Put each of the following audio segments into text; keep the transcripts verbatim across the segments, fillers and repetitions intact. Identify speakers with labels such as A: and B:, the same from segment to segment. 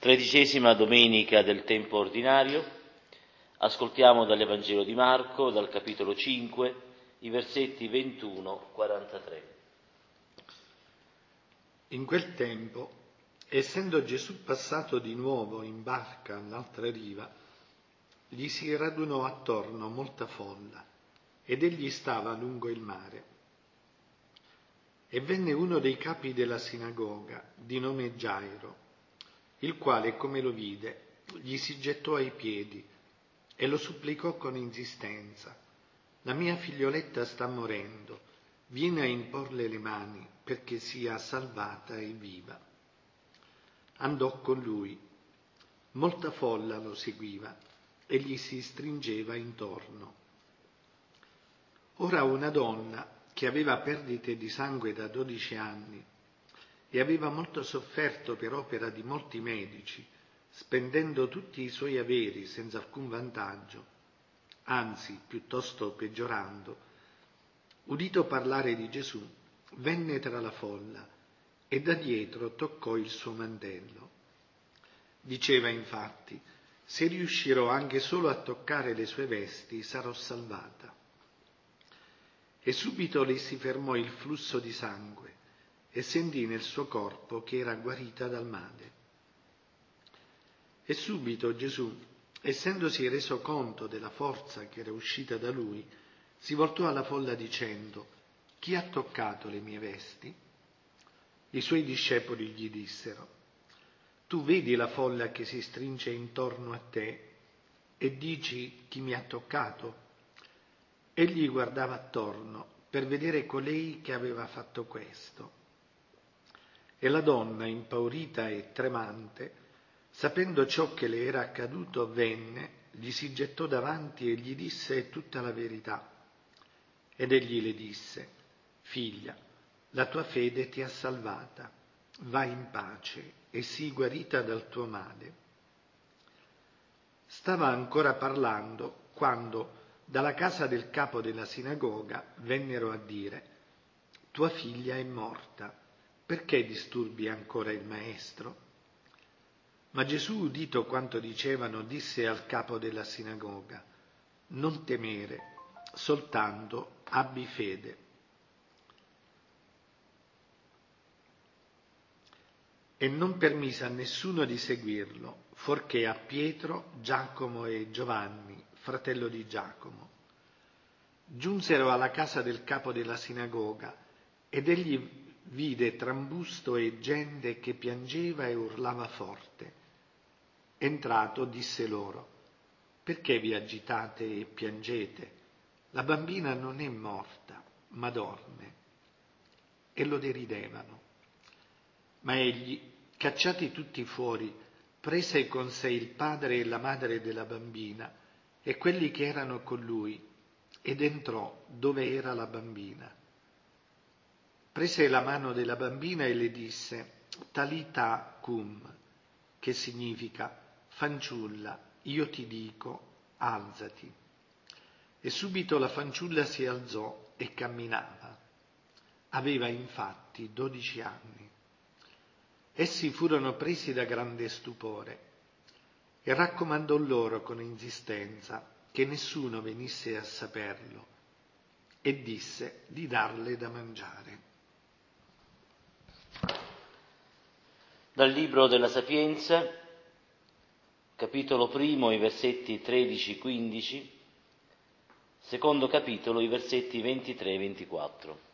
A: Tredicesima domenica del tempo ordinario. Ascoltiamo dall'Evangelo di Marco, dal capitolo cinque, i versetti ventuno quarantatré.
B: In quel tempo, essendo Gesù passato di nuovo in barca all'altra riva, gli si radunò attorno molta folla, ed egli stava lungo il mare. E venne uno dei capi della sinagoga, di nome Gairo, il quale, come lo vide, gli si gettò ai piedi e lo supplicò con insistenza: «La mia figlioletta sta morendo, vieni a imporle le mani perché sia salvata e viva». Andò con lui. Molta folla lo seguiva e gli si stringeva intorno. Ora una donna che aveva perdite di sangue da dodici anni e aveva molto sofferto per opera di molti medici, spendendo tutti i suoi averi senza alcun vantaggio, anzi piuttosto peggiorando, udito parlare di Gesù, venne tra la folla e da dietro toccò il suo mantello. Diceva infatti: «Se riuscirò anche solo a toccare le sue vesti, sarò salvata». E subito le si fermò il flusso di sangue e sentì nel suo corpo che era guarita dal male. E subito Gesù, essendosi reso conto della forza che era uscita da lui, si voltò alla folla dicendo: «Chi ha toccato le mie vesti?» I suoi discepoli gli dissero: «Tu vedi la folla che si stringe intorno a te e dici: chi mi ha toccato?» Egli guardava attorno per vedere colei che aveva fatto questo. E la donna, impaurita e tremante, sapendo ciò che le era accaduto, venne, gli si gettò davanti e gli disse tutta la verità. Ed egli le disse: «Figlia, la tua fede ti ha salvata, vai in pace e sii guarita dal tuo male». Stava ancora parlando quando dalla casa del capo della sinagoga vennero a dire: «Tua figlia è morta, perché disturbi ancora il maestro?» Ma Gesù, udito quanto dicevano, disse al capo della sinagoga: «Non temere, soltanto abbi fede». E non permise a nessuno di seguirlo, fuorché a Pietro, Giacomo e Giovanni, fratello di Giacomo. Giunsero alla casa del capo della sinagoga ed egli vide trambusto e gente che piangeva e urlava forte. Entrato disse loro: «Perché vi agitate e piangete? La bambina non è morta, ma dorme». E lo deridevano. Ma egli, cacciati tutti fuori, prese con sé il padre e la madre della bambina e quelli che erano con lui, ed entrò dove era la bambina. Prese la mano della bambina e le disse: «Talita cum», che significa: «Fanciulla, io ti dico, alzati». E subito la fanciulla si alzò e camminava. Aveva infatti dodici anni. Essi furono presi da grande stupore e raccomandò loro con insistenza che nessuno venisse a saperlo e disse di darle da mangiare.
A: Dal Libro della Sapienza, capitolo primo, i versetti tredici quindici, secondo capitolo, i versetti ventitré e ventiquattro.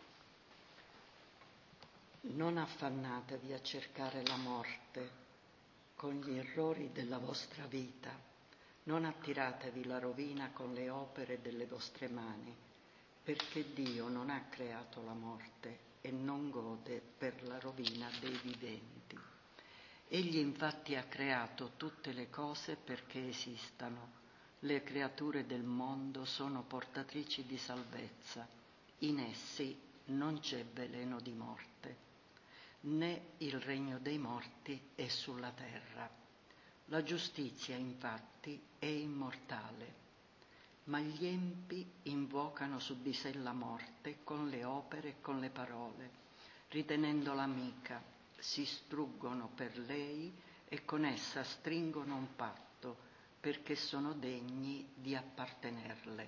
C: Non affannatevi a cercare la morte con gli errori della vostra vita, non attiratevi la rovina con le opere delle vostre mani, perché Dio non ha creato la morte e non gode per la rovina dei viventi. Egli infatti ha creato tutte le cose perché esistano. Le creature del mondo sono portatrici di salvezza, in essi non c'è veleno di morte, né il regno dei morti è sulla terra. La giustizia, infatti, è immortale, ma gli empi invocano su di sé la morte con le opere e con le parole, ritenendola amica, si struggono per lei e con essa stringono un patto perché sono degni di appartenerle.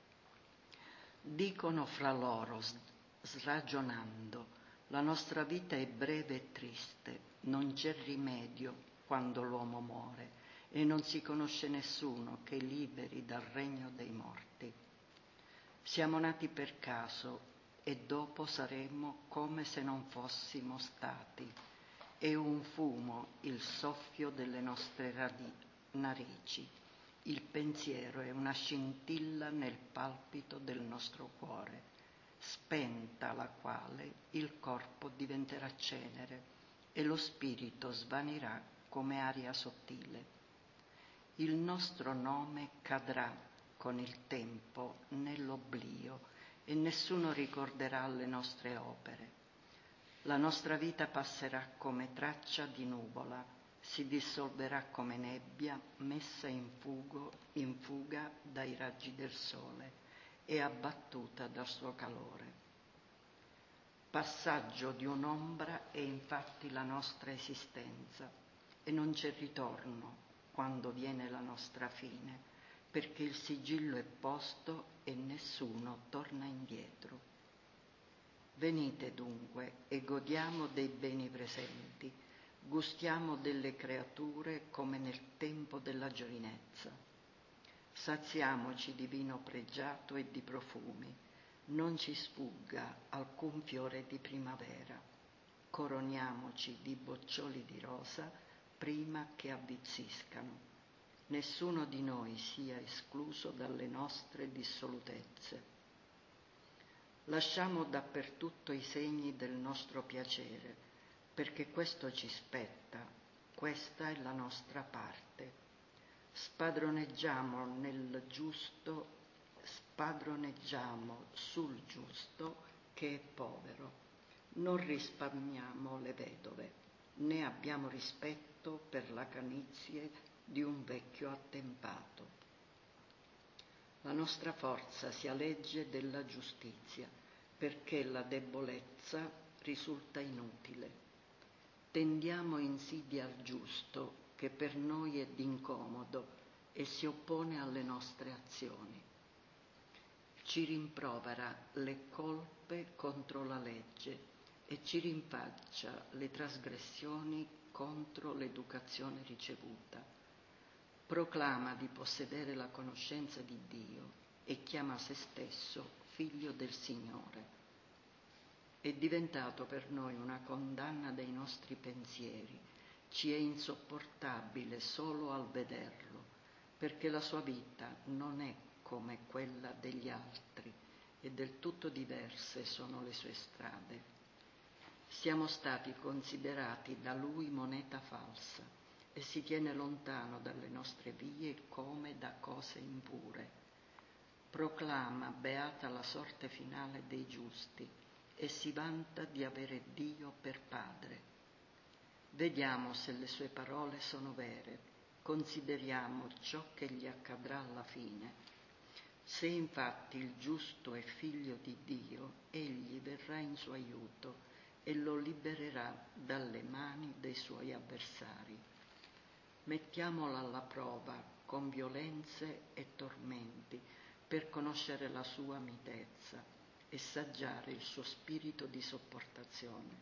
C: Dicono fra loro, sragionando, la nostra vita è breve e triste, non c'è rimedio quando l'uomo muore e non si conosce nessuno che liberi dal regno dei morti. Siamo nati per caso e dopo saremo come se non fossimo stati. È un fumo il soffio delle nostre radi- narici. Il pensiero è una scintilla nel palpito del nostro cuore, spenta la quale il corpo diventerà cenere e lo spirito svanirà come aria sottile. Il nostro nome cadrà con il tempo nell'oblio e nessuno ricorderà le nostre opere. La nostra vita passerà come traccia di nuvola, si dissolverà come nebbia messa in, fugo, in fuga dai raggi del sole e abbattuta dal suo calore. Passaggio di un'ombra è infatti la nostra esistenza e non c'è ritorno quando viene la nostra fine, perché il sigillo è posto e nessuno torna indietro. Venite dunque e godiamo dei beni presenti, gustiamo delle creature come nel tempo della giovinezza. Saziamoci di vino pregiato e di profumi, non ci sfugga alcun fiore di primavera. Coroniamoci di boccioli di rosa prima che avvizziscano. Nessuno di noi sia escluso dalle nostre dissolutezze. Lasciamo dappertutto i segni del nostro piacere, perché questo ci spetta, questa è la nostra parte. Spadroneggiamo nel giusto, spadroneggiamo sul giusto che è povero. Non risparmiamo le vedove, né abbiamo rispetto per la canizie di un vecchio attempato. La nostra forza si allegge della giustizia, perché la debolezza risulta inutile. Tendiamo insidia al giusto, che per noi è d'incomodo e si oppone alle nostre azioni. Ci rimprovera le colpe contro la legge e ci rinfaccia le trasgressioni contro l'educazione ricevuta. Proclama di possedere la conoscenza di Dio e chiama se stesso figlio del Signore. È diventato per noi una condanna dei nostri pensieri, ci è insopportabile solo al vederlo, perché la sua vita non è come quella degli altri e del tutto diverse sono le sue strade. Siamo stati considerati da lui moneta falsa e si tiene lontano dalle nostre vie come da cose impure. Proclama beata la sorte finale dei giusti e si vanta di avere Dio per padre. Vediamo se le sue parole sono vere, consideriamo ciò che gli accadrà alla fine. Se infatti il giusto è figlio di Dio, egli verrà in suo aiuto e lo libererà dalle mani dei suoi avversari. Mettiamola alla prova con violenze e tormenti per conoscere la sua mitezza e saggiare il suo spirito di sopportazione.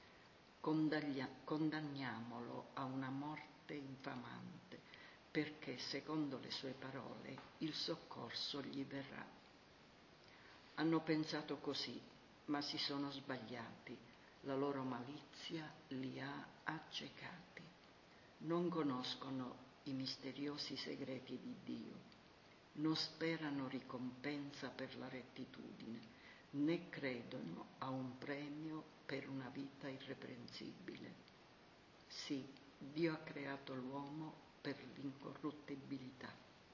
C: Condanniamolo a una morte infamante, perché secondo le sue parole il soccorso gli verrà. Hanno pensato così, ma si sono sbagliati, la loro malizia li ha accecati. Non conoscono i misteriosi segreti di Dio, non sperano ricompensa per la rettitudine, né credono a un premio per una vita irreprensibile. Sì, Dio ha creato l'uomo per l'incorruttibilità.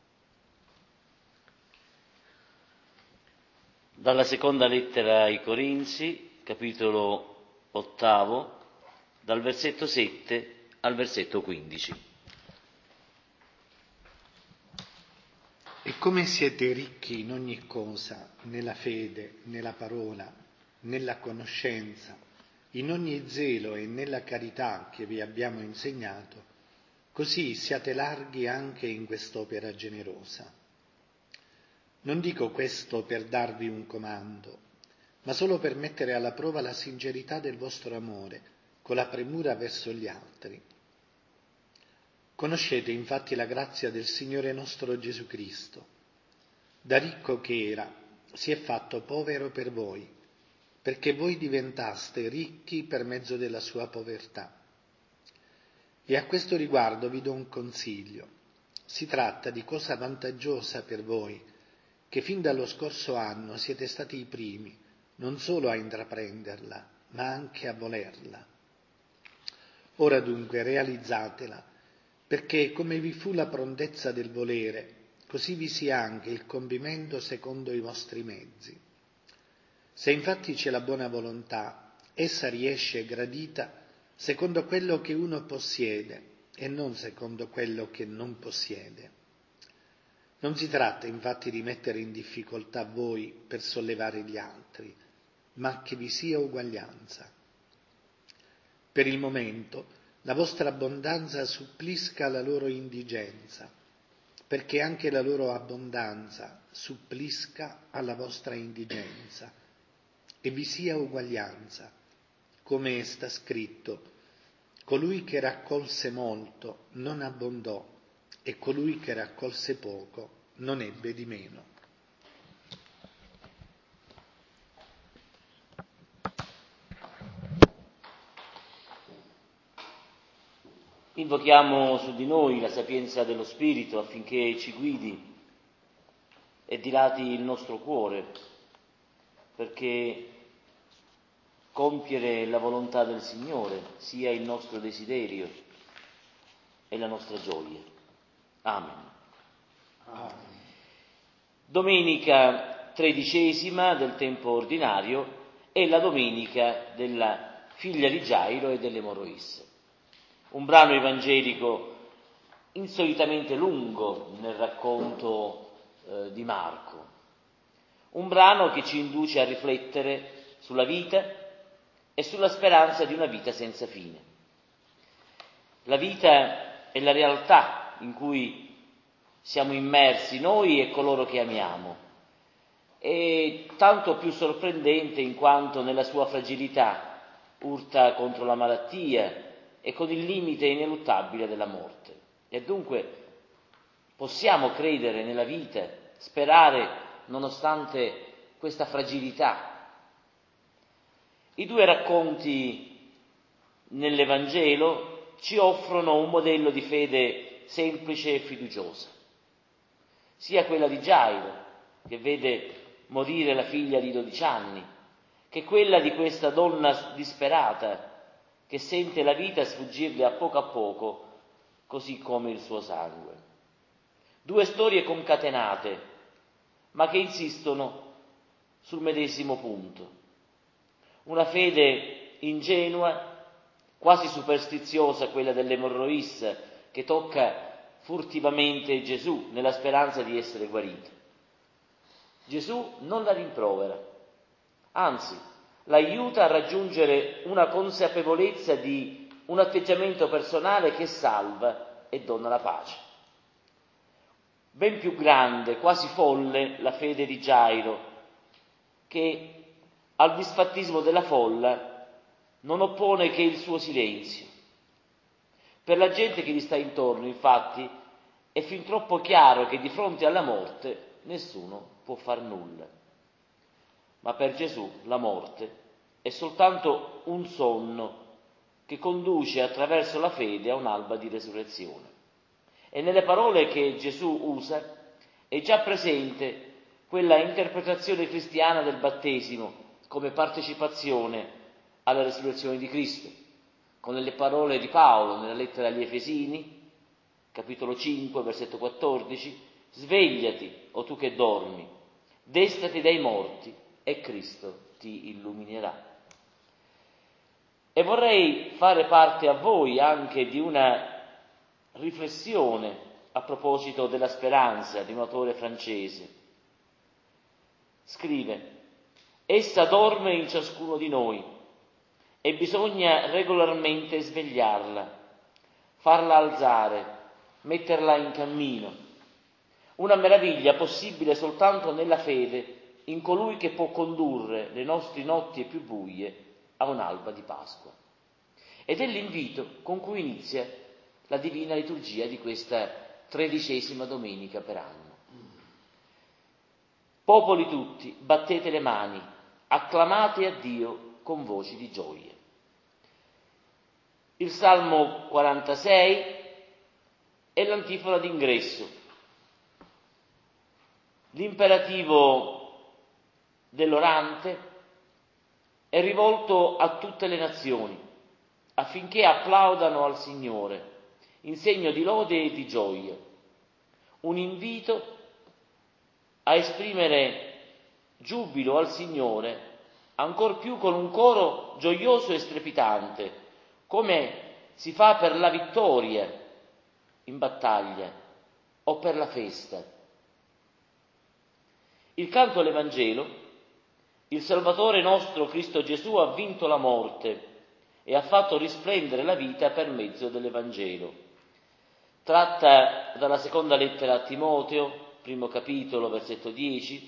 A: Dalla seconda lettera ai Corinzi, capitolo ottavo, dal versetto sette al versetto quindici.
B: E come siete ricchi in ogni cosa, nella fede, nella parola, nella conoscenza, in ogni zelo e nella carità che vi abbiamo insegnato, così siate larghi anche in quest'opera generosa. Non dico questo per darvi un comando, ma solo per mettere alla prova la sincerità del vostro amore con la premura verso gli altri. Conoscete infatti la grazia del Signore nostro Gesù Cristo. Da ricco che era, si è fatto povero per voi, perché voi diventaste ricchi per mezzo della sua povertà. E a questo riguardo vi do un consiglio. Si tratta di cosa vantaggiosa per voi, che fin dallo scorso anno siete stati i primi, non solo a intraprenderla, ma anche a volerla. Ora dunque realizzatela, perché come vi fu la prontezza del volere, così vi sia anche il compimento secondo i vostri mezzi. Se infatti c'è la buona volontà, essa riesce gradita secondo quello che uno possiede e non secondo quello che non possiede. Non si tratta infatti di mettere in difficoltà voi per sollevare gli altri, ma che vi sia uguaglianza. Per il momento la vostra abbondanza supplisca la loro indigenza, perché anche la loro abbondanza supplisca alla vostra indigenza, e vi sia uguaglianza, come sta scritto: colui che raccolse molto non abbondò, e colui che raccolse poco non ebbe di meno.
A: Invochiamo su di noi la sapienza dello Spirito affinché ci guidi e dilati il nostro cuore, perché compiere la volontà del Signore sia il nostro desiderio e la nostra gioia. Amen.
B: Amen.
A: Domenica tredicesima del tempo ordinario è la domenica della figlia di Gairo e delle Moroisse. Un brano evangelico insolitamente lungo nel racconto eh, di Marco. Un brano che ci induce a riflettere sulla vita e sulla speranza di una vita senza fine. La vita è la realtà in cui siamo immersi noi e coloro che amiamo. È tanto più sorprendente in quanto nella sua fragilità urta contro la malattia e con il limite ineluttabile della morte. E dunque possiamo credere nella vita, sperare nonostante questa fragilità. I due racconti nell'Evangelo ci offrono un modello di fede semplice e fiduciosa, sia quella di Gairo, che vede morire la figlia di dodici anni, che quella di questa donna disperata che sente la vita sfuggirle a poco a poco, così come il suo sangue. Due storie concatenate, ma che insistono sul medesimo punto. Una fede ingenua, quasi superstiziosa, quella delle Moroisse, che tocca furtivamente Gesù nella speranza di essere guarito. Gesù non la rimprovera, anzi l'aiuta a raggiungere una consapevolezza di un atteggiamento personale che salva e dona la pace. Ben più grande, quasi folle, la fede di Gairo, che al disfattismo della folla non oppone che il suo silenzio. Per la gente che gli sta intorno, infatti, è fin troppo chiaro che di fronte alla morte nessuno può far nulla. Ma per Gesù la morte è soltanto un sonno che conduce attraverso la fede a un'alba di resurrezione. E nelle parole che Gesù usa è già presente quella interpretazione cristiana del battesimo come partecipazione alla resurrezione di Cristo, con le parole di Paolo nella lettera agli Efesini, capitolo cinque, versetto quattordici: svegliati, o tu che dormi, destati dai morti e Cristo ti illuminerà. E vorrei fare parte a voi anche di una riflessione a proposito della speranza di un autore francese. Scrive: essa dorme in ciascuno di noi e bisogna regolarmente svegliarla, farla alzare, metterla in cammino. Una meraviglia possibile soltanto nella fede in colui che può condurre le nostre notti più buie a un'alba di Pasqua. Ed è l'invito con cui inizia la divina liturgia di questa tredicesima domenica per anno. Popoli tutti, battete le mani, acclamate a Dio con voci di gioia. Il Salmo quarantasei è l'antifona d'ingresso, l'imperativo dell'orante è rivolto a tutte le nazioni affinché applaudano al Signore in segno di lode e di gioia. Un invito a esprimere giubilo al Signore ancor più con un coro gioioso e strepitante, come si fa per la vittoria in battaglia o per la festa. Il canto all'Evangelo: il Salvatore nostro Cristo Gesù ha vinto la morte e ha fatto risplendere la vita per mezzo dell'Evangelo. Tratta dalla seconda lettera a Timoteo, primo capitolo, versetto dieci,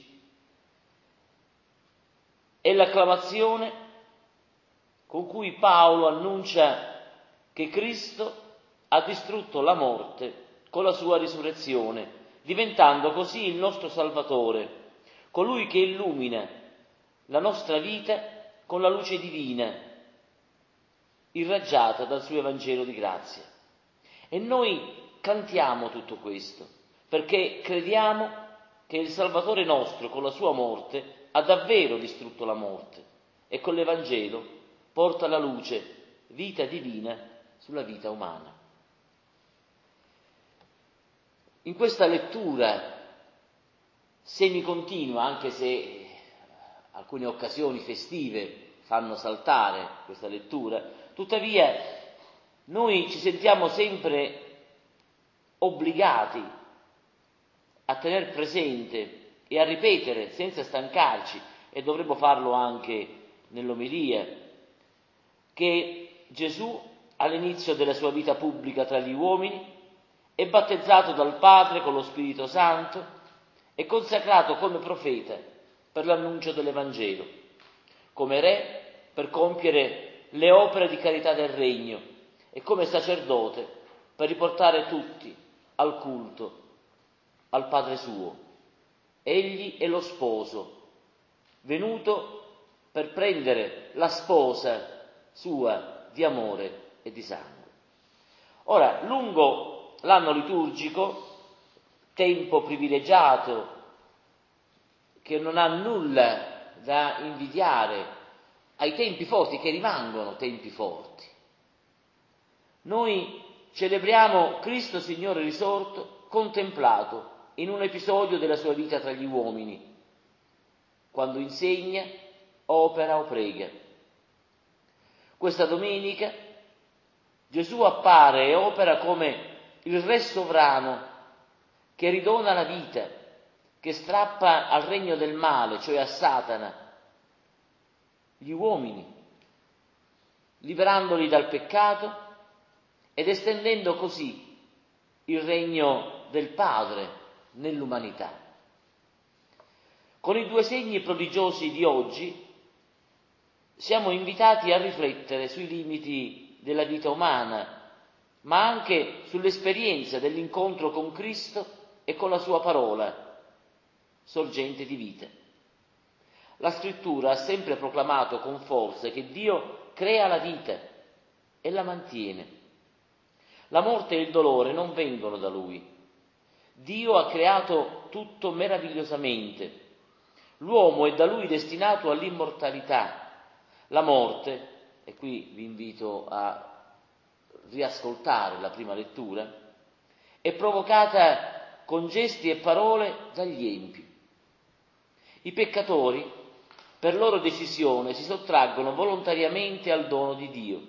A: è l'acclamazione con cui Paolo annuncia che Cristo ha distrutto la morte con la sua risurrezione, diventando così il nostro Salvatore, colui che illumina la nostra vita con la luce divina, irraggiata dal suo Evangelo di grazia. E noi cantiamo tutto questo, perché crediamo che il Salvatore nostro con la sua morte ha davvero distrutto la morte e con l'Evangelo porta la luce, vita divina, sulla vita umana. In questa lettura semicontinua, anche se alcune occasioni festive fanno saltare questa lettura, tuttavia noi ci sentiamo sempre obbligati a tener presente e a ripetere senza stancarci, e dovremmo farlo anche nell'omelia, che Gesù all'inizio della sua vita pubblica tra gli uomini è battezzato dal Padre con lo Spirito Santo e consacrato come profeta per l'annuncio dell'Evangelo, come re per compiere le opere di carità del regno e come sacerdote per riportare tutti al culto, al Padre suo. Egli è lo sposo, venuto per prendere la sposa sua di amore e di sangue. Ora, lungo l'anno liturgico, tempo privilegiato che non ha nulla da invidiare ai tempi forti, che rimangono tempi forti, noi celebriamo Cristo Signore risorto, contemplato in un episodio della sua vita tra gli uomini, quando insegna, opera o prega. Questa domenica Gesù appare e opera come il Re sovrano che ridona la vita, che strappa al regno del male, cioè a Satana, gli uomini, liberandoli dal peccato ed estendendo così il regno del Padre nell'umanità. Con i due segni prodigiosi di oggi siamo invitati a riflettere sui limiti della vita umana, ma anche sull'esperienza dell'incontro con Cristo e con la sua parola, sorgente di vita. La Scrittura ha sempre proclamato con forza che Dio crea la vita e la mantiene. La morte e il dolore non vengono da Lui. Dio ha creato tutto meravigliosamente. L'uomo è da Lui destinato all'immortalità. La morte, e qui vi invito a riascoltare la prima lettura, è provocata con gesti e parole dagli empi. I peccatori, per loro decisione, si sottraggono volontariamente al dono di Dio.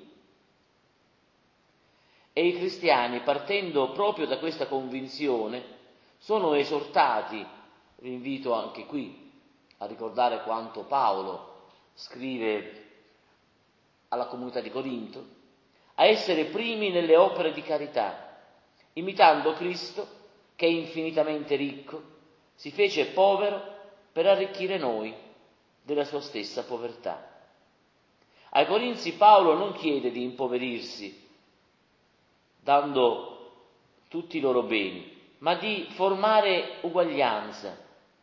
A: E i cristiani, partendo proprio da questa convinzione, sono esortati, vi invito anche qui a ricordare quanto Paolo scrive alla comunità di Corinto, a essere primi nelle opere di carità, imitando Cristo, che è infinitamente ricco, si fece povero per arricchire noi della sua stessa povertà. Ai Corinzi Paolo non chiede di impoverirsi dando tutti i loro beni, ma di formare uguaglianza.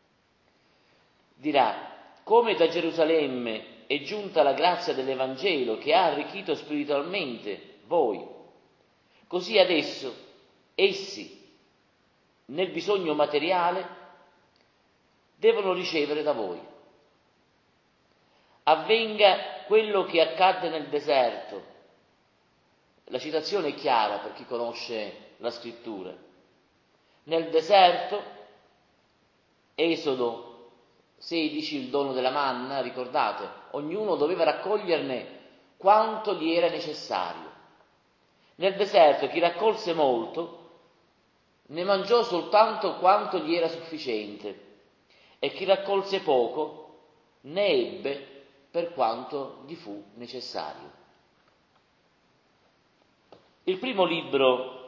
A: Dirà: come da Gerusalemme è giunta la grazia dell'Evangelo che ha arricchito spiritualmente voi, così adesso essi, nel bisogno materiale, devono ricevere da voi. Avvenga quello che accadde nel deserto. La citazione è chiara per chi conosce la scrittura. Nel deserto, Esodo sedici, il dono della manna, ricordate, ognuno doveva raccoglierne quanto gli era necessario. Nel deserto chi raccolse molto ne mangiò soltanto quanto gli era sufficiente, e chi raccolse poco ne ebbe per quanto gli fu necessario. Il primo libro,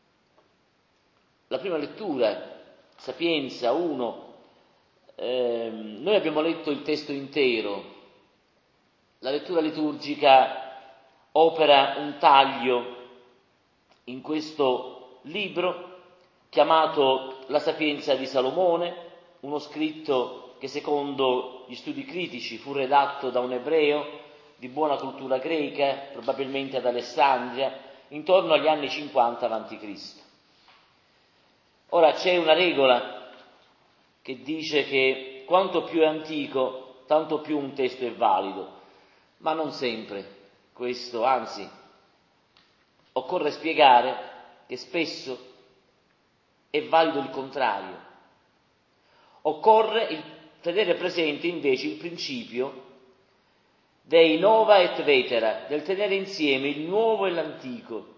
A: la prima lettura, Sapienza uno, ehm, noi abbiamo letto il testo intero. La lettura liturgica opera un taglio in questo libro chiamato La Sapienza di Salomone, uno scritto che secondo gli studi critici fu redatto da un ebreo di buona cultura greca, probabilmente ad Alessandria, intorno agli anni cinquanta avanti Cristo. Ora c'è una regola che dice che quanto più è antico, tanto più un testo è valido, ma non sempre questo, anzi, occorre spiegare che spesso è valido il contrario. Occorre il, tenere presente invece il principio dei nova et vetera, del tenere insieme il nuovo e l'antico,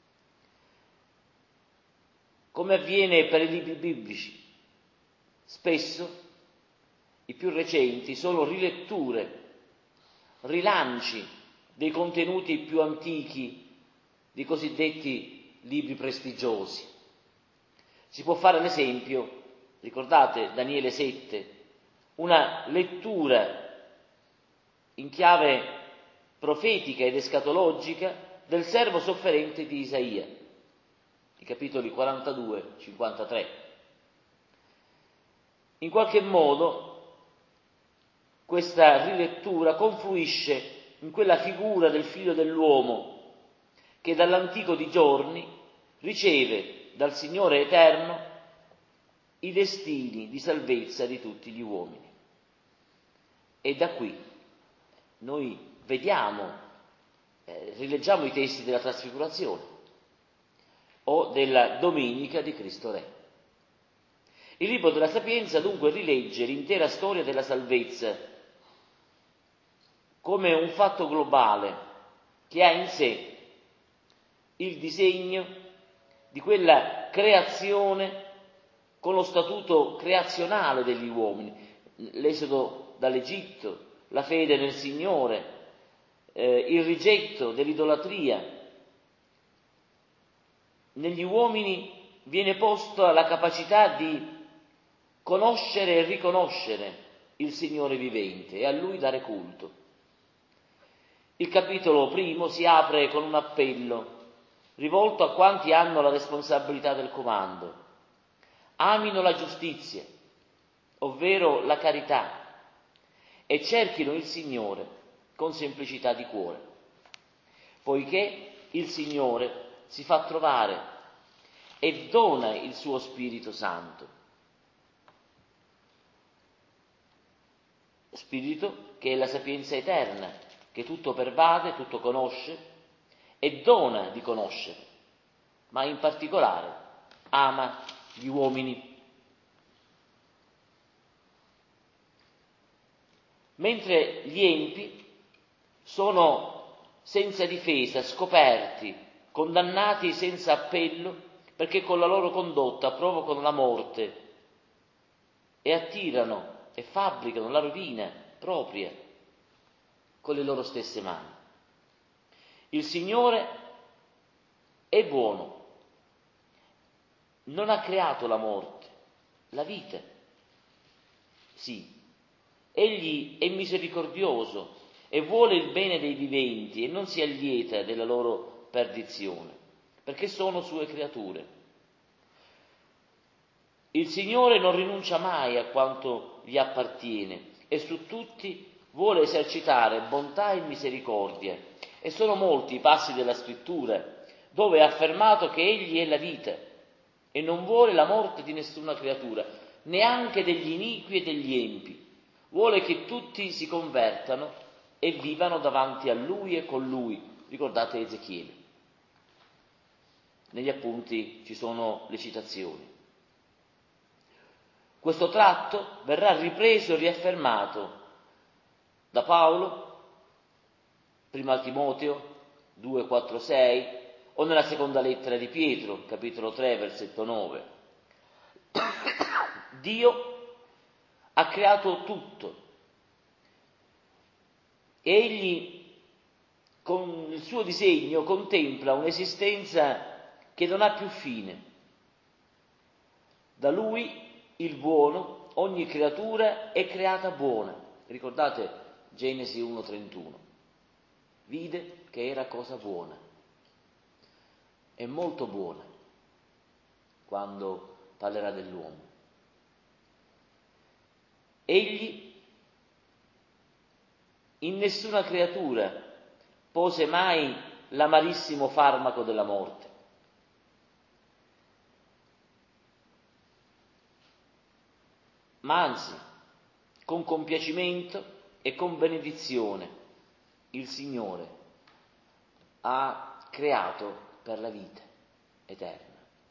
A: come avviene per i libri biblici. Spesso i più recenti sono riletture, rilanci dei contenuti più antichi di cosiddetti libri prestigiosi. Si può fare l'esempio, ricordate Daniele sette, una lettura in chiave profetica ed escatologica del servo sofferente di Isaia, i capitoli quarantadue cinquantatré. In qualche modo questa rilettura confluisce in quella figura del figlio dell'uomo che dall'antico di giorni riceve dal Signore eterno i destini di salvezza di tutti gli uomini. E da qui noi vediamo, eh, rileggiamo i testi della Trasfigurazione o della Domenica di Cristo Re. Il libro della Sapienza dunque rilegge l'intera storia della salvezza come un fatto globale che ha in sé il disegno di quella creazione con lo statuto creazionale degli uomini, l'esodo dall'Egitto, la fede nel Signore, eh, il rigetto dell'idolatria. Negli uomini viene posta la capacità di conoscere e riconoscere il Signore vivente e a Lui dare culto. Il capitolo primo si apre con un appello rivolto a quanti hanno la responsabilità del comando. Amino la giustizia, ovvero la carità, e cerchino il Signore con semplicità di cuore, poiché il Signore si fa trovare e dona il suo Spirito Santo. Spirito che è la sapienza eterna, che tutto pervade, tutto conosce e dona di conoscere, ma in particolare ama gli uomini. Mentre gli empi sono senza difesa, scoperti, condannati senza appello, perché con la loro condotta provocano la morte e attirano e fabbricano la rovina propria con le loro stesse mani. Il Signore è buono, non ha creato la morte, la vita. Sì, egli è misericordioso e vuole il bene dei viventi e non si allieta della loro perdizione, perché sono sue creature. Il Signore non rinuncia mai a quanto gli appartiene e su tutti vuole esercitare bontà e misericordia. E sono molti i passi della Scrittura dove è affermato che Egli è la vita e non vuole la morte di nessuna creatura, neanche degli iniqui e degli empi. Vuole che tutti si convertano e vivano davanti a Lui e con Lui. Ricordate Ezechiele. Negli appunti ci sono le citazioni. Questo tratto verrà ripreso e riaffermato da Paolo, prima a Timoteo due, quattro, sei, o nella seconda lettera di Pietro, capitolo tre, versetto nove. Dio ha creato tutto. Egli, con il suo disegno, contempla un'esistenza che non ha più fine. Da Lui, il buono, ogni creatura è creata buona. Ricordate Genesi uno trentuno. Vide che era cosa buona. È molto buona quando parlerà dell'uomo. Egli in nessuna creatura pose mai l'amarissimo farmaco della morte. Ma anzi, con compiacimento e con benedizione, il Signore ha creato per la vita eterna.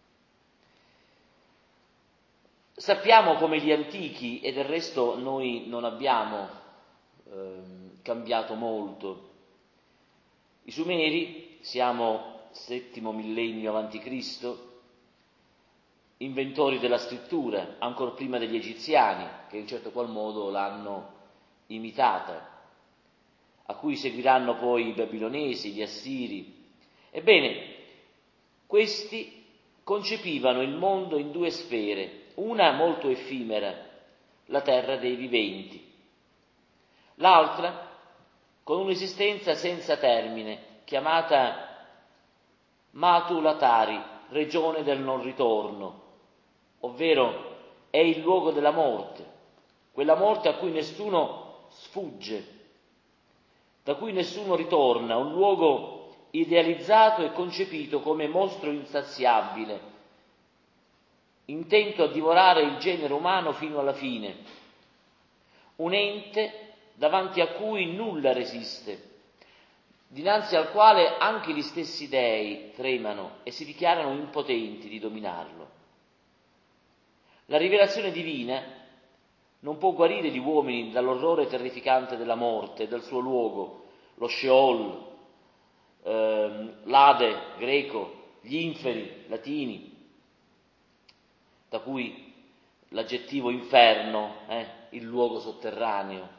A: Sappiamo come gli antichi, e del resto noi non abbiamo eh, cambiato molto, i Sumeri, siamo settimo millennio avanti Cristo, inventori della scrittura, ancor prima degli egiziani, che in certo qual modo l'hanno imitata, a cui seguiranno poi i babilonesi, gli assiri. Ebbene, questi concepivano il mondo in due sfere, una molto effimera, la terra dei viventi, l'altra con un'esistenza senza termine, chiamata Matu Latari, regione del non ritorno, ovvero è il luogo della morte, quella morte a cui nessuno sfugge, da cui nessuno ritorna, un luogo idealizzato e concepito come mostro insaziabile, intento a divorare il genere umano fino alla fine, un ente davanti a cui nulla resiste, dinanzi al quale anche gli stessi dei tremano e si dichiarano impotenti di dominarlo. La rivelazione divina non può guarire gli uomini dall'orrore terrificante della morte e dal suo luogo, lo Sheol, ehm, l'Ade greco, gli inferi latini, da cui l'aggettivo inferno, eh, il luogo sotterraneo.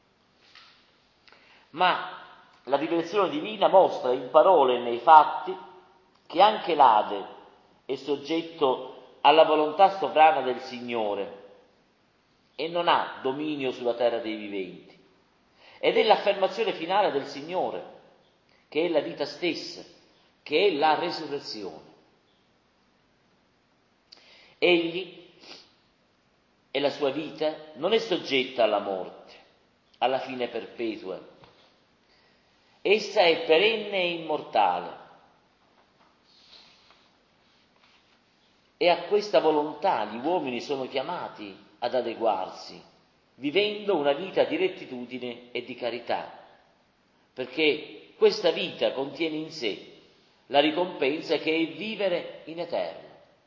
A: Ma la rivelazione divina mostra in parole e nei fatti che anche l'Ade è soggetto alla volontà sovrana del Signore e non ha dominio sulla terra dei viventi. Ed è l'affermazione finale del Signore, che è la vita stessa, che è la resurrezione. Egli e la sua vita non è soggetta alla morte, alla fine perpetua. Essa è perenne e immortale. E a questa volontà gli uomini sono chiamati ad adeguarsi, vivendo una vita di rettitudine e di carità, perché questa vita contiene in sé la ricompensa che è vivere in eterno.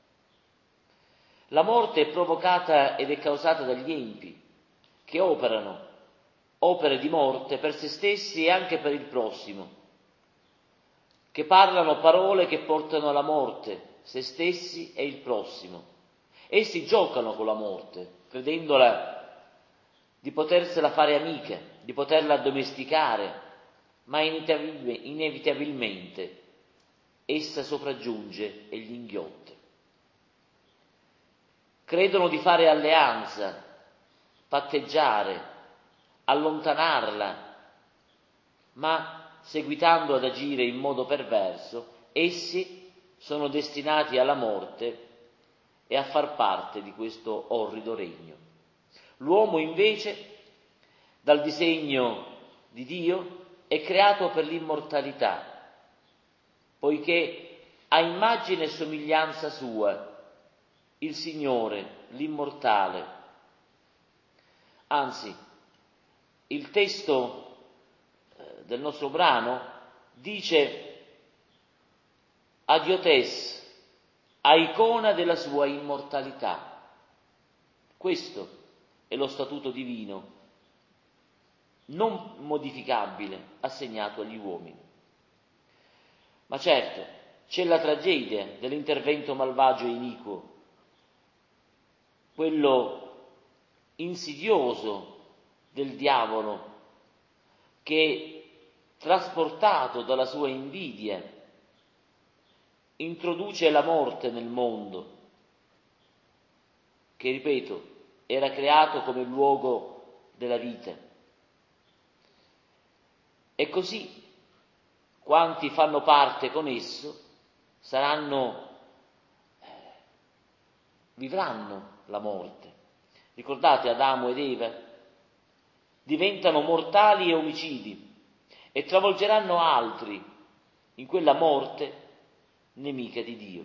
A: La morte è provocata ed è causata dagli empi, che operano opere di morte per se stessi e anche per il prossimo, che parlano parole che portano alla morte, se stessi e il prossimo. Essi giocano con la morte, credendola di potersela fare amica, di poterla addomesticare, ma inevitabilmente essa sopraggiunge e gli inghiotte. Credono di fare alleanza, patteggiare, allontanarla, ma seguitando ad agire in modo perverso, essi sono destinati alla morte e a far parte di questo orrido regno. L'uomo invece, dal disegno di Dio, è creato per l'immortalità, poiché a immagine e somiglianza sua, il Signore, l'immortale. Anzi, il testo del nostro brano dice adiotes, a icona della sua immortalità. Questo è lo statuto divino, non modificabile, assegnato agli uomini. Ma certo, c'è la tragedia dell'intervento malvagio e iniquo, quello insidioso del diavolo che, trasportato dalla sua invidia, introduce la morte nel mondo, che, ripeto, era creato come luogo della vita. E così quanti fanno parte con esso saranno, vivranno la morte. Ricordate Adamo ed Eva? Diventano mortali e omicidi e travolgeranno altri in quella morte nemica di Dio.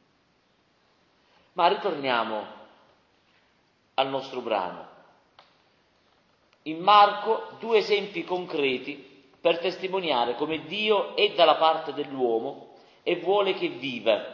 A: Ma ritorniamo al nostro brano. In Marco due esempi concreti per testimoniare come Dio è dalla parte dell'uomo e vuole che viva.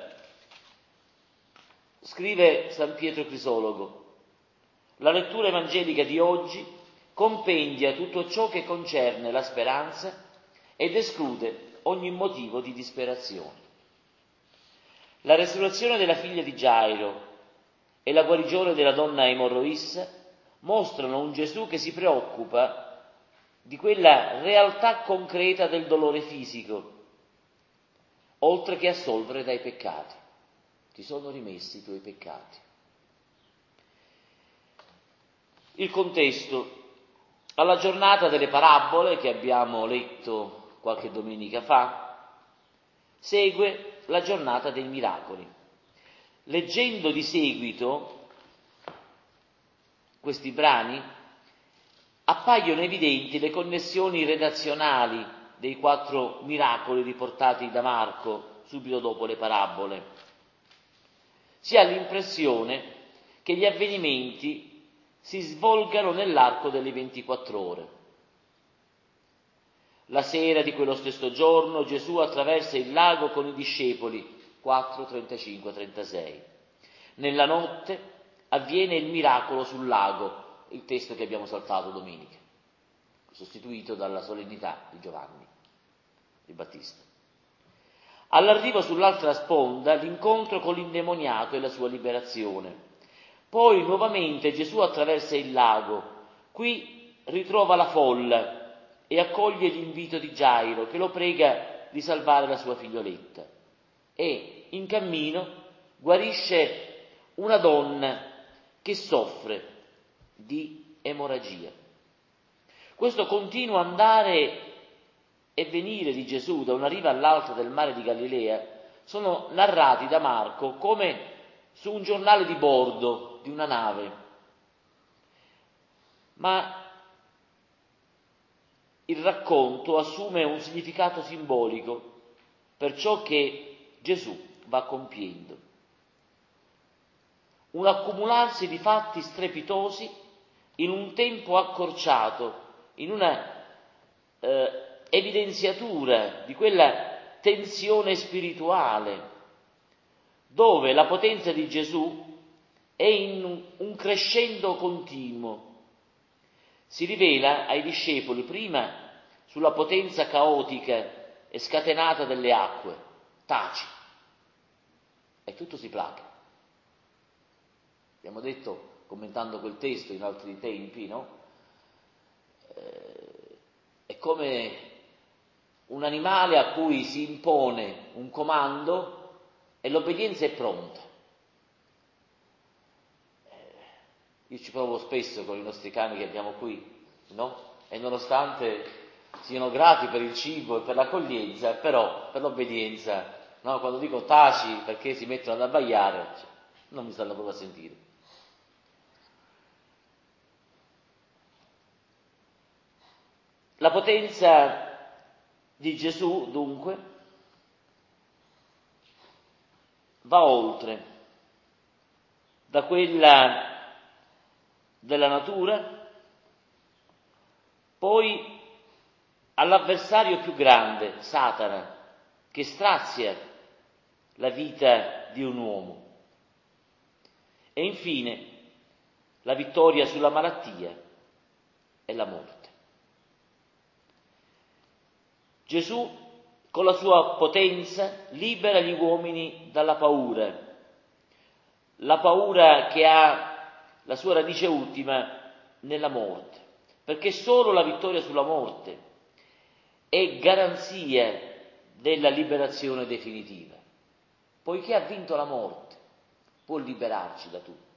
A: Scrive San Pietro Crisologo: la lettura evangelica di oggi compendia tutto ciò che concerne la speranza ed esclude ogni motivo di disperazione. La resurrezione della figlia di Gairo e la guarigione della donna emorroissa mostrano un Gesù che si preoccupa di quella realtà concreta del dolore fisico, oltre che assolvere dai peccati. Ti sono rimessi i tuoi peccati. Il contesto: alla giornata delle parabole che abbiamo letto qualche domenica fa, segue la giornata dei miracoli. Leggendo di seguito questi brani, appaiono evidenti le connessioni redazionali dei quattro miracoli riportati da Marco subito dopo le parabole. Si ha l'impressione che gli avvenimenti si svolgano nell'arco delle ventiquattro ore. La sera di quello stesso giorno Gesù attraversa il lago con i discepoli, quattro, trentacinque, trentasei. Nella notte avviene il miracolo sul lago, il testo che abbiamo saltato domenica, sostituito dalla solennità di Giovanni il Battista. All'arrivo sull'altra sponda l'incontro con l'indemoniato e la sua liberazione. Poi nuovamente Gesù attraversa il lago, qui ritrova la folla e accoglie l'invito di Gairo che lo prega di salvare la sua figlioletta e in cammino guarisce una donna che soffre di emorragia. Questo continuo andare e venire di Gesù da una riva all'altra del mare di Galilea sono narrati da Marco come su un giornale di bordo di una nave. Ma il racconto assume un significato simbolico per ciò che Gesù va compiendo. Un accumularsi di fatti strepitosi in un tempo accorciato, in una eh, evidenziatura di quella tensione spirituale, dove la potenza di Gesù è in un, un crescendo continuo. Si rivela ai discepoli prima sulla potenza caotica e scatenata delle acque, taci, e tutto si placa. Abbiamo detto, commentando quel testo in altri tempi, no? Eh, è come un animale a cui si impone un comando e l'obbedienza è pronta. Io ci provo spesso con i nostri cani che abbiamo qui, no? E nonostante siano grati per il cibo e per l'accoglienza, però per l'obbedienza, no? Quando dico taci perché si mettono ad abbaiare, cioè, non mi stanno proprio a sentire. La potenza di Gesù, dunque, va oltre da quella della natura, poi all'avversario più grande, Satana, che strazia la vita di un uomo. E infine la vittoria sulla malattia e la morte. Gesù, con la sua potenza, libera gli uomini dalla paura, la paura che ha la sua radice ultima nella morte, perché solo la vittoria sulla morte è garanzia della liberazione definitiva. Poiché ha vinto la morte, può liberarci da tutto.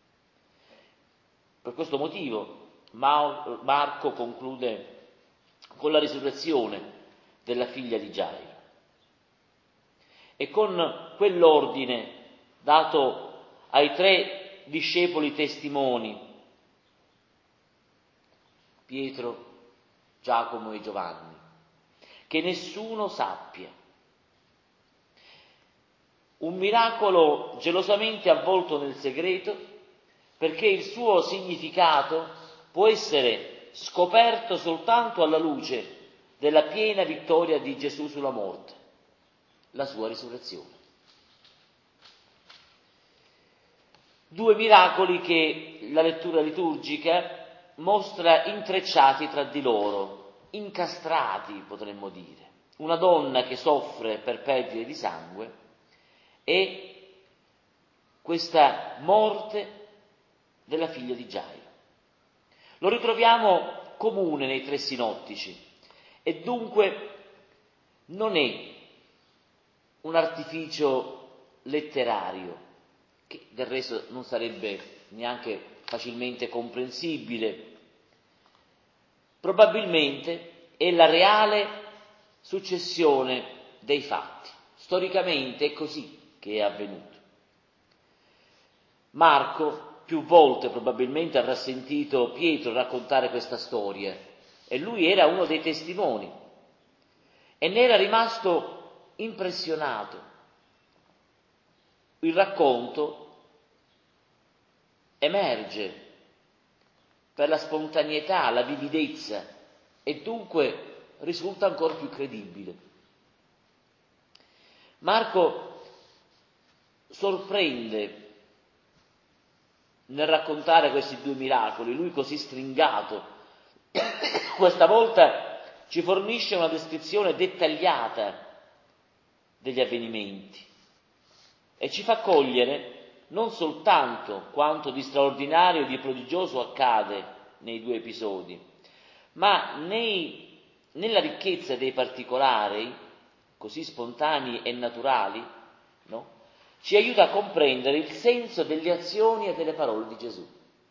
A: Per questo motivo Marco conclude con la risurrezione della figlia di Gairo e con quell'ordine dato ai tre discepoli testimoni, Pietro, Giacomo e Giovanni, che nessuno sappia. Un miracolo gelosamente avvolto nel segreto, perché il suo significato può essere scoperto soltanto alla luce della piena vittoria di Gesù sulla morte, la sua risurrezione. Due miracoli che la lettura liturgica mostra intrecciati tra di loro, incastrati potremmo dire. Una donna che soffre per perdite di sangue e questa morte della figlia di Gairo. Lo ritroviamo comune nei tre sinottici e dunque non è un artificio letterario, che del resto non sarebbe neanche facilmente comprensibile. Probabilmente è la reale successione dei fatti. Storicamente è così che è avvenuto. Marco più volte probabilmente avrà sentito Pietro raccontare questa storia e lui era uno dei testimoni e ne era rimasto impressionato. Il racconto emerge per la spontaneità, la vividezza e dunque risulta ancora più credibile. Marco sorprende nel raccontare questi due miracoli, lui così stringato, questa volta ci fornisce una descrizione dettagliata degli avvenimenti e ci fa cogliere non soltanto quanto di straordinario e di prodigioso accade nei due episodi, ma nei, nella ricchezza dei particolari, così spontanei e naturali, no? Ci aiuta a comprendere il senso delle azioni e delle parole di Gesù.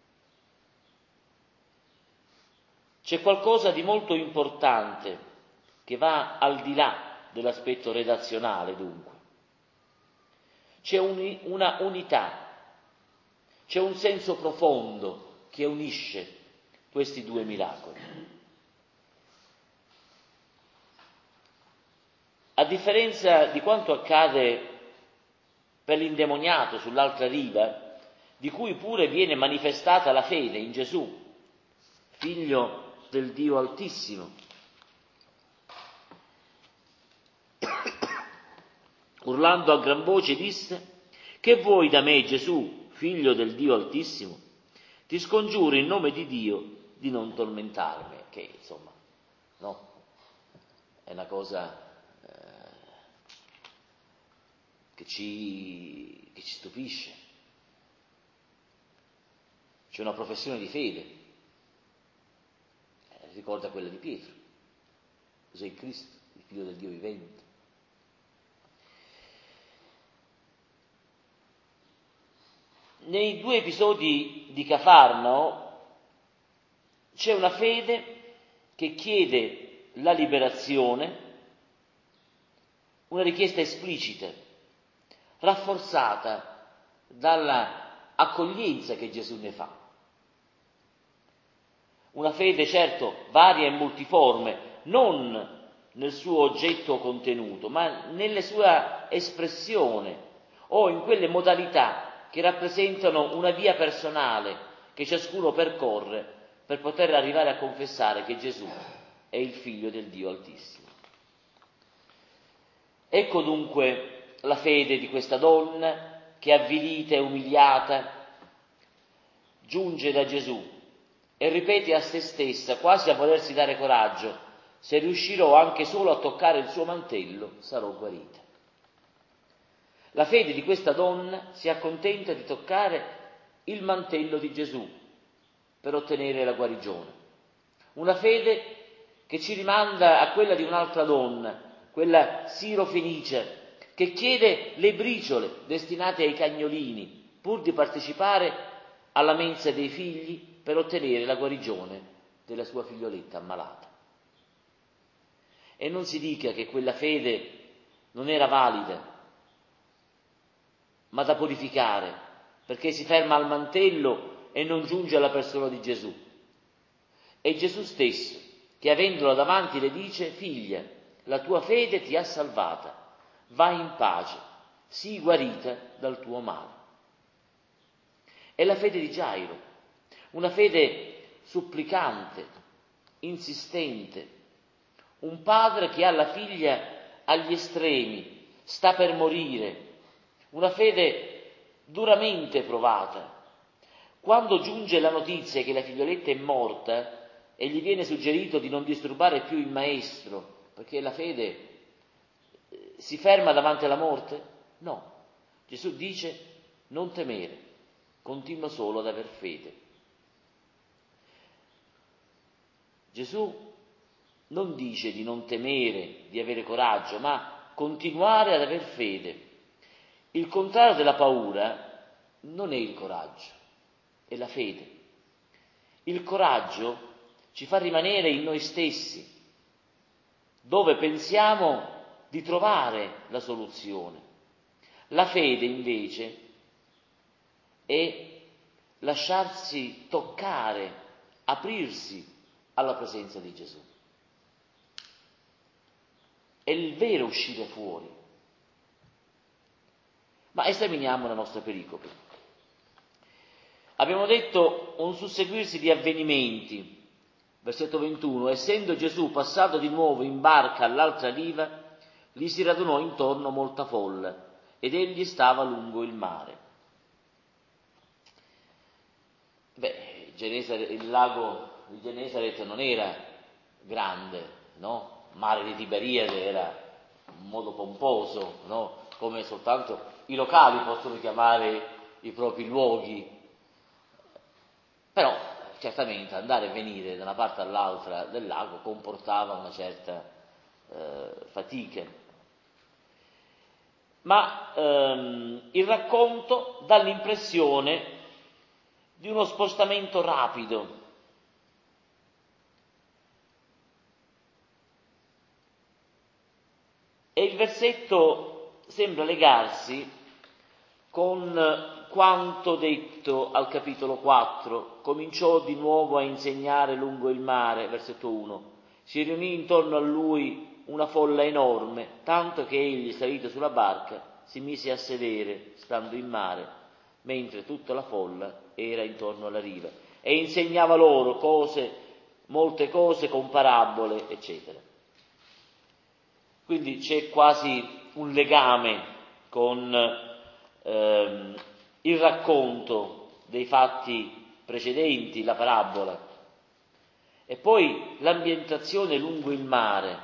A: C'è qualcosa di molto importante che va al di là dell'aspetto redazionale, dunque. C'è un, una unità, c'è un senso profondo che unisce questi due miracoli. A differenza di quanto accade per l'indemoniato sull'altra riva, di cui pure viene manifestata la fede in Gesù, figlio del Dio Altissimo. Urlando a gran voce disse: «Che vuoi da me, Gesù, figlio del Dio Altissimo? Ti scongiuro in nome di Dio di non tormentarmi», che insomma, no, è una cosa Che ci, che ci stupisce. C'è una professione di fede, eh, ricorda quella di Pietro. Cos'è il Cristo? il figlio del Dio vivente. Nei due episodi di Cafarnao c'è una fede che chiede la liberazione, una richiesta esplicita, rafforzata dalla accoglienza che Gesù ne fa. Una fede certo varia e multiforme, non nel suo oggetto contenuto, ma nella sua espressione o in quelle modalità che rappresentano una via personale che ciascuno percorre per poter arrivare a confessare che Gesù è il Figlio del Dio Altissimo. Ecco dunque la fede di questa donna che, avvilita e umiliata, giunge da Gesù e ripete a se stessa, quasi a volersi dare coraggio: se riuscirò anche solo a toccare il suo mantello, sarò guarita. La fede di questa donna si accontenta di toccare il mantello di Gesù per ottenere la guarigione. Una fede che ci rimanda a quella di un'altra donna, quella Siro-Fenice, che chiede le briciole destinate ai cagnolini pur di partecipare alla mensa dei figli per ottenere la guarigione della sua figlioletta ammalata. E non si dica che quella fede non era valida, ma da purificare, perché si ferma al mantello e non giunge alla persona di Gesù. È Gesù stesso che, avendola davanti, le dice: figlia, la tua fede ti ha salvata, vai in pace, sii guarita dal tuo male. È la fede di Gairo, una fede supplicante, insistente, un padre che ha la figlia agli estremi, sta per morire, una fede duramente provata. Quando giunge la notizia che la figlioletta è morta e gli viene suggerito di non disturbare più il maestro, perché la fede si ferma davanti alla morte? No. Gesù dice: non temere, continua solo ad aver fede. Gesù non dice di non temere, di avere coraggio, ma continuare ad aver fede. Il contrario della paura non è il coraggio, è la fede. Il coraggio ci fa rimanere in noi stessi, dove pensiamo di trovare la soluzione. La fede, invece, è lasciarsi toccare, aprirsi alla presenza di Gesù. È il vero uscire fuori. Ma esaminiamo la nostra pericope. Abbiamo detto un susseguirsi di avvenimenti. Versetto ventuno: essendo Gesù passato di nuovo in barca all'altra riva, gli si radunò intorno molta folla, ed egli stava lungo il mare. Beh, Genesaret, il lago di Genesaret non era grande, no? Il mare di Tiberiade era in modo pomposo, no? Come soltanto i locali possono chiamare i propri luoghi. Però certamente andare e venire da una parte all'altra del lago comportava una certa eh, fatica. Ma ehm, il racconto dà l'impressione di uno spostamento rapido. E il versetto sembra legarsi con quanto detto al capitolo quattro: cominciò di nuovo a insegnare lungo il mare, versetto uno, si riunì intorno a lui una folla enorme, tanto che egli, salito sulla barca, si mise a sedere, stando in mare, mentre tutta la folla era intorno alla riva, e insegnava loro cose, molte cose con parabole, eccetera. Quindi c'è quasi un legame con ehm, il racconto dei fatti precedenti, la parabola, e poi l'ambientazione lungo il mare.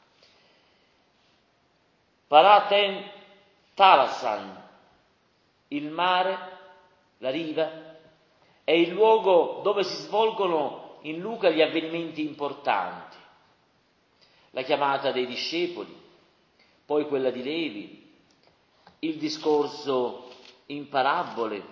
A: Paraten Talasan, il mare, la riva, è il luogo dove si svolgono in Luca gli avvenimenti importanti. la chiamata dei discepoli, poi quella di Levi, il discorso in parabole.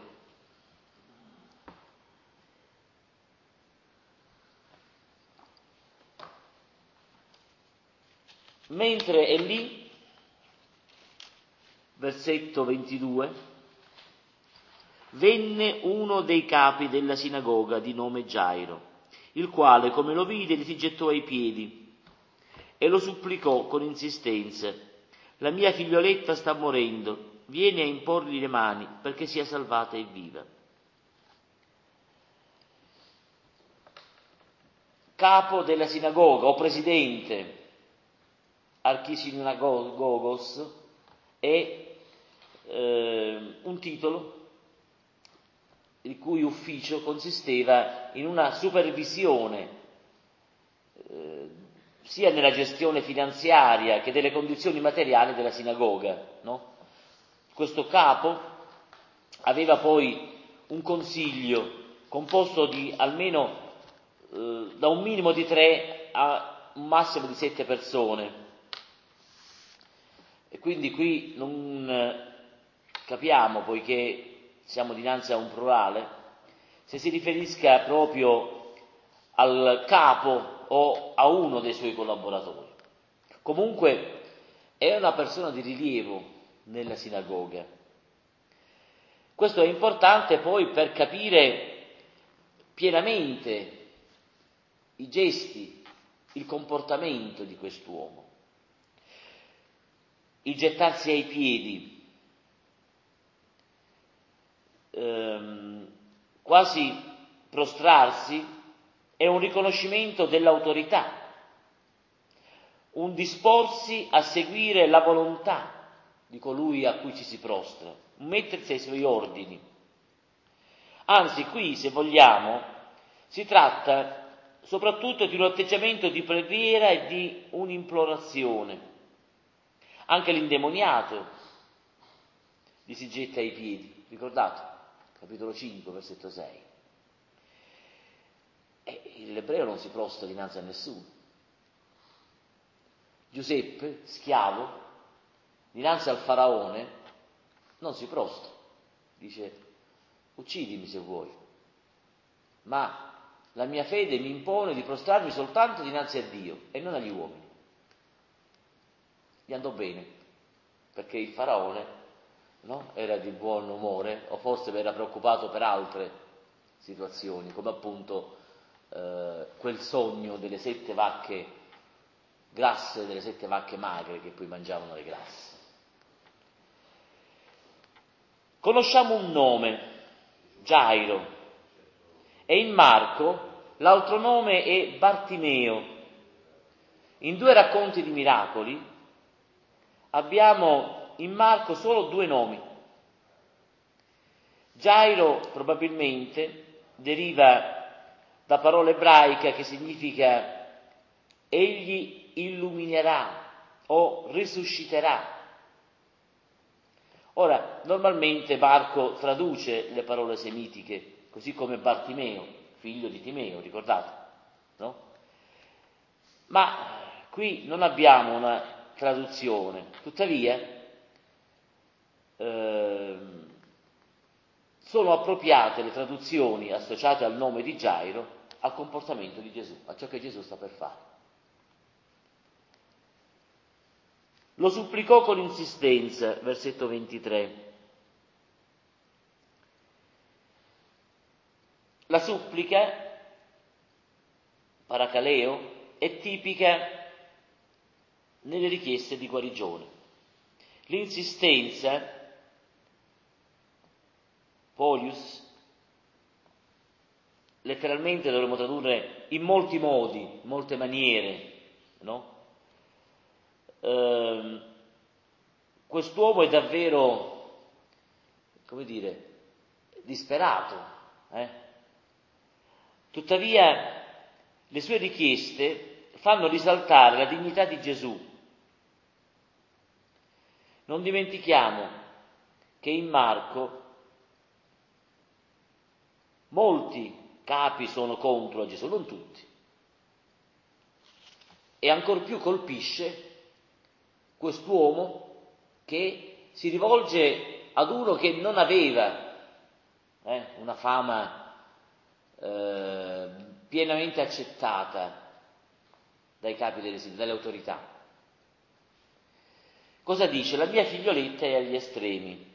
A: Mentre è lì, versetto ventidue, venne uno dei capi della sinagoga di nome Gairo, il quale, come lo vide, gli si gettò ai piedi e lo supplicò con insistenza: la mia figlioletta sta morendo, vieni a imporgli le mani perché sia salvata e viva. Capo della sinagoga o presidente, archisinagogos, è eh, un titolo il cui ufficio consisteva in una supervisione eh, sia nella gestione finanziaria che delle condizioni materiali della sinagoga, no? Questo capo aveva poi un consiglio composto di almeno eh, da un minimo di tre a un massimo di sette persone. E quindi qui non capiamo, poiché siamo dinanzi a un plurale, se si riferisca proprio al capo o a uno dei suoi collaboratori. Comunque è una persona di rilievo nella sinagoga. Questo è importante poi per capire pienamente i gesti, il comportamento di quest'uomo. Il gettarsi ai piedi, ehm, quasi prostrarsi, è un riconoscimento dell'autorità, un disporsi a seguire la volontà di colui a cui ci si prostra, un mettersi ai suoi ordini. Anzi, qui, se vogliamo, si tratta soprattutto di un atteggiamento di preghiera e di un'implorazione. Anche l'indemoniato gli si getta ai piedi, ricordate? Capitolo cinque, versetto sei. E l'ebreo non si prostra dinanzi a nessuno. Giuseppe, schiavo, dinanzi al faraone, non si prostra. Dice: uccidimi se vuoi, ma la mia fede mi impone di prostrarmi soltanto dinanzi a Dio e non agli uomini. Gli andò bene, perché il faraone, no, era di buon umore, o forse era preoccupato per altre situazioni, come appunto eh, quel sogno delle sette vacche grasse e delle sette vacche magre che poi mangiavano le grasse. Conosciamo un nome, Gairo, e in Marco l'altro nome è Bartimeo. In due racconti di miracoli abbiamo in Marco solo due nomi. Gairo probabilmente deriva da parola ebraica che significa egli illuminerà o risusciterà. Ora, normalmente Marco traduce le parole semitiche, così come Bartimeo, figlio di Timeo, ricordate, no? Ma qui non abbiamo una traduzione, tuttavia eh, sono appropriate le traduzioni associate al nome di Gairo al comportamento di Gesù, a ciò che Gesù sta per fare. Lo supplicò con insistenza, versetto ventitré. La supplica, paracaleo, è tipica nelle richieste di guarigione. L'insistenza, polius, letteralmente dovremmo tradurre in molti modi, in molte maniere, no? Ehm, quest'uomo è davvero, come dire, disperato, eh? Tuttavia le sue richieste fanno risaltare la dignità di Gesù. Non dimentichiamo che in Marco molti capi sono contro Gesù, non tutti. e ancor più colpisce quest'uomo che si rivolge ad uno che non aveva eh, una fama eh, pienamente accettata dai capi delle, dalle autorità. Cosa dice? La mia figlioletta è agli estremi,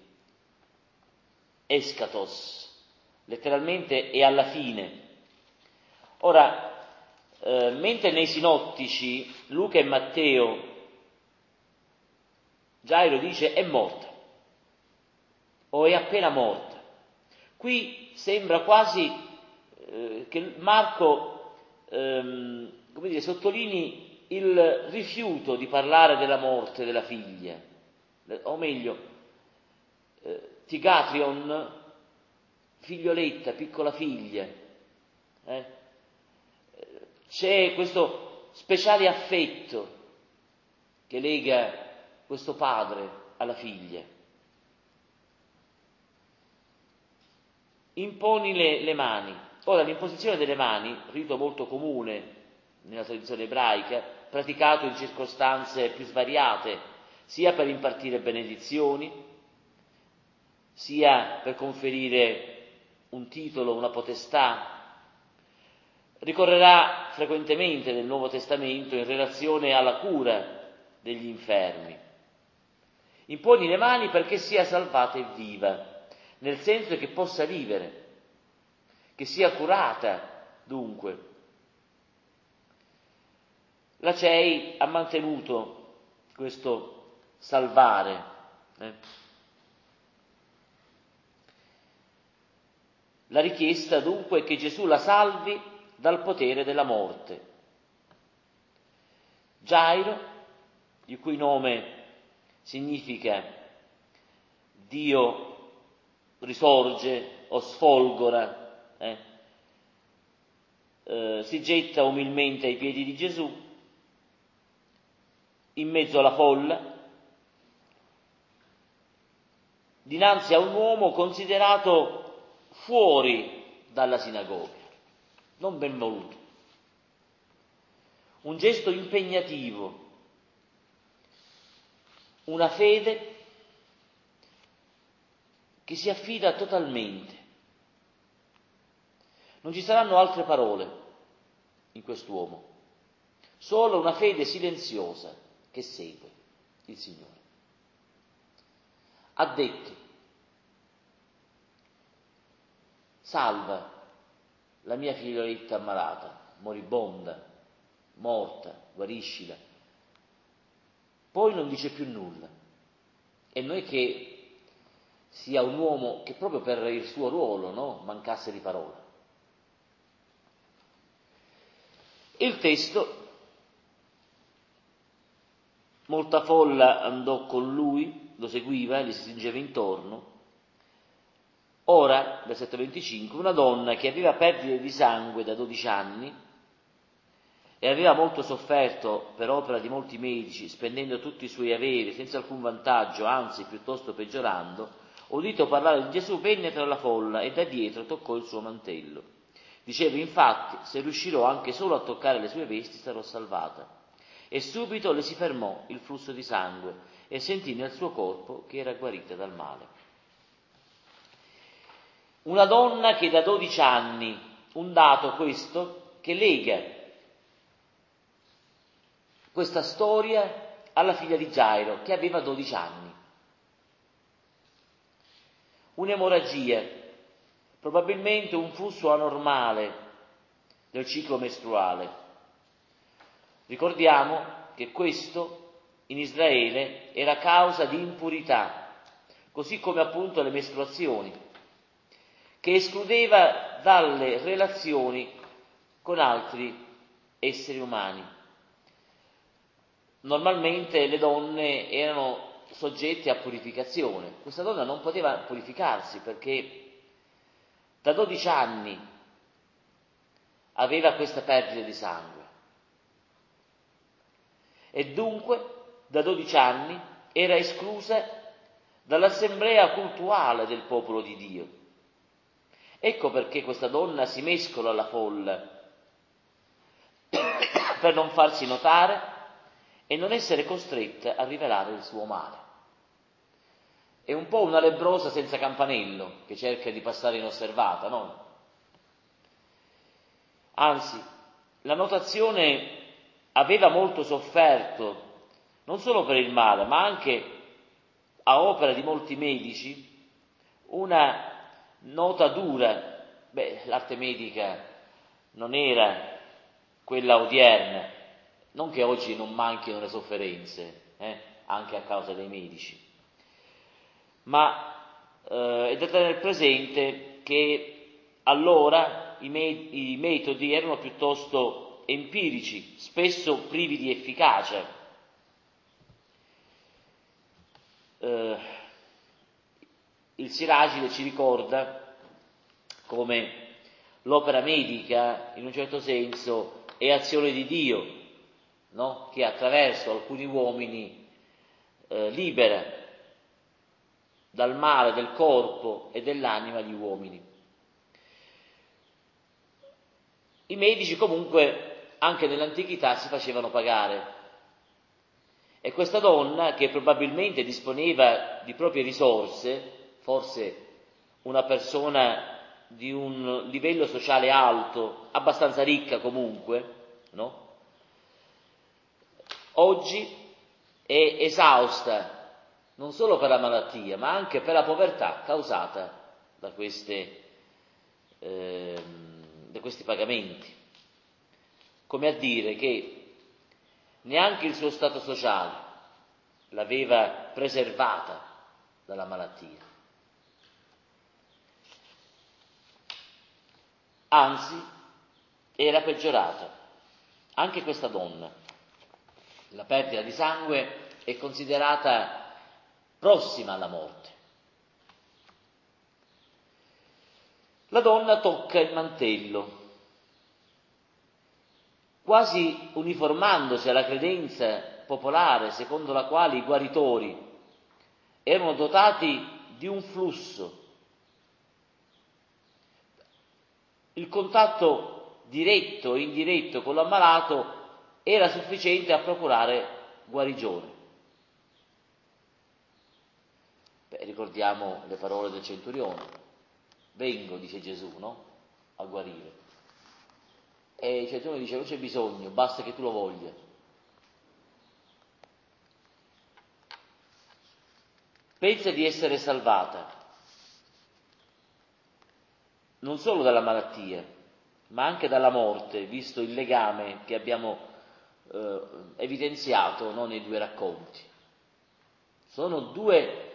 A: eschatos, letteralmente è alla fine. Ora, eh, mentre nei sinottici Luca e Matteo Gairo dice è morta o è appena morta, qui sembra quasi eh, che Marco ehm, come dire, sottolinei il rifiuto di parlare della morte della figlia, o meglio, eh, Tigatrion, figlioletta, piccola figlia. Eh? C'è questo speciale affetto che lega questo padre alla figlia. Imponi le, le mani. Ora, l'imposizione delle mani, rito molto comune nella tradizione ebraica, praticato in circostanze più svariate, sia per impartire benedizioni, sia per conferire un titolo, una potestà, ricorrerà frequentemente nel Nuovo Testamento in relazione alla cura degli infermi. Imponi le mani perché sia salvata e viva, nel senso che possa vivere, che sia curata, dunque. La C E I ha mantenuto questo salvare. Eh? La richiesta dunque è che Gesù la salvi dal potere della morte. Gairo, il cui nome significa Dio risorge o sfolgora, eh? Eh, si getta umilmente ai piedi di Gesù, in mezzo alla folla, dinanzi a un uomo considerato fuori dalla sinagoga, non ben voluto. Un gesto impegnativo, una fede che si affida totalmente. Non ci saranno altre parole in quest'uomo, solo una fede silenziosa che segue il Signore. Ha detto: salva la mia figlioletta ammalata, moribonda, morta, guariscila. Poi non dice più nulla. E non è che sia un uomo che proprio per il suo ruolo, no, mancasse di parola. Il testo: molta folla andò con lui, lo seguiva, gli si stringeva intorno. Ora, versetto venticinque, una donna che aveva perdite di sangue da dodici anni e aveva molto sofferto per opera di molti medici, spendendo tutti i suoi averi senza alcun vantaggio, anzi piuttosto peggiorando, udito parlare di Gesù, venne tra la folla e da dietro toccò il suo mantello. Diceva infatti: se riuscirò anche solo a toccare le sue vesti sarò salvata. E subito le si fermò il flusso di sangue e sentì nel suo corpo che era guarita dal male. Una donna che da dodici anni, un dato questo che lega questa storia alla figlia di Gairo che aveva dodici anni. Un'emorragia, probabilmente un flusso anormale del ciclo mestruale. Ricordiamo che questo in Israele era causa di impurità, così come appunto le mestruazioni, che escludeva dalle relazioni con altri esseri umani. Normalmente le donne erano soggette a purificazione. Questa donna non poteva purificarsi perché da dodici anni aveva questa perdita di sangue e dunque da dodici anni era esclusa dall'assemblea cultuale del popolo di Dio. Ecco perché questa donna si mescola alla folla per non farsi notare e non essere costretta a rivelare il suo male. È un po' una lebbrosa senza campanello che cerca di passare inosservata, no? Anzi, la notazione aveva molto sofferto, non solo per il male, ma anche a opera di molti medici, una nota dura. Beh, l'arte medica non era quella odierna, non che oggi non manchino le sofferenze, eh, anche a causa dei medici, ma eh, è da tenere presente che allora i, me- i metodi erano piuttosto empirici, spesso privi di efficacia. Eh, il Siracide ci ricorda come l'opera medica, in un certo senso, è azione di Dio, no? Che attraverso alcuni uomini eh, libera dal male del corpo e dell'anima gli uomini. I medici comunque anche nell'antichità si facevano pagare e questa donna, che probabilmente disponeva di proprie risorse, forse una persona di un livello sociale alto, abbastanza ricca comunque, no? Oggi è esausta non solo per la malattia, ma anche per la povertà causata da, queste, eh, da questi pagamenti. Come a dire che neanche il suo stato sociale l'aveva preservata dalla malattia. Anzi, era peggiorata. Anche questa donna, la perdita di sangue è considerata prossima alla morte. La donna tocca il mantello, quasi uniformandosi alla credenza popolare secondo la quale i guaritori erano dotati di un flusso. Il contatto diretto e indiretto con l'ammalato era sufficiente a procurare guarigione. Beh, ricordiamo le parole del centurione: vengo, dice Gesù, no? A guarire. E il centurione dice: non c'è bisogno, basta che tu lo voglia. Pensa di essere salvata non solo dalla malattia, ma anche dalla morte, visto il legame che abbiamo eh, evidenziato, no, nei due racconti. Sono due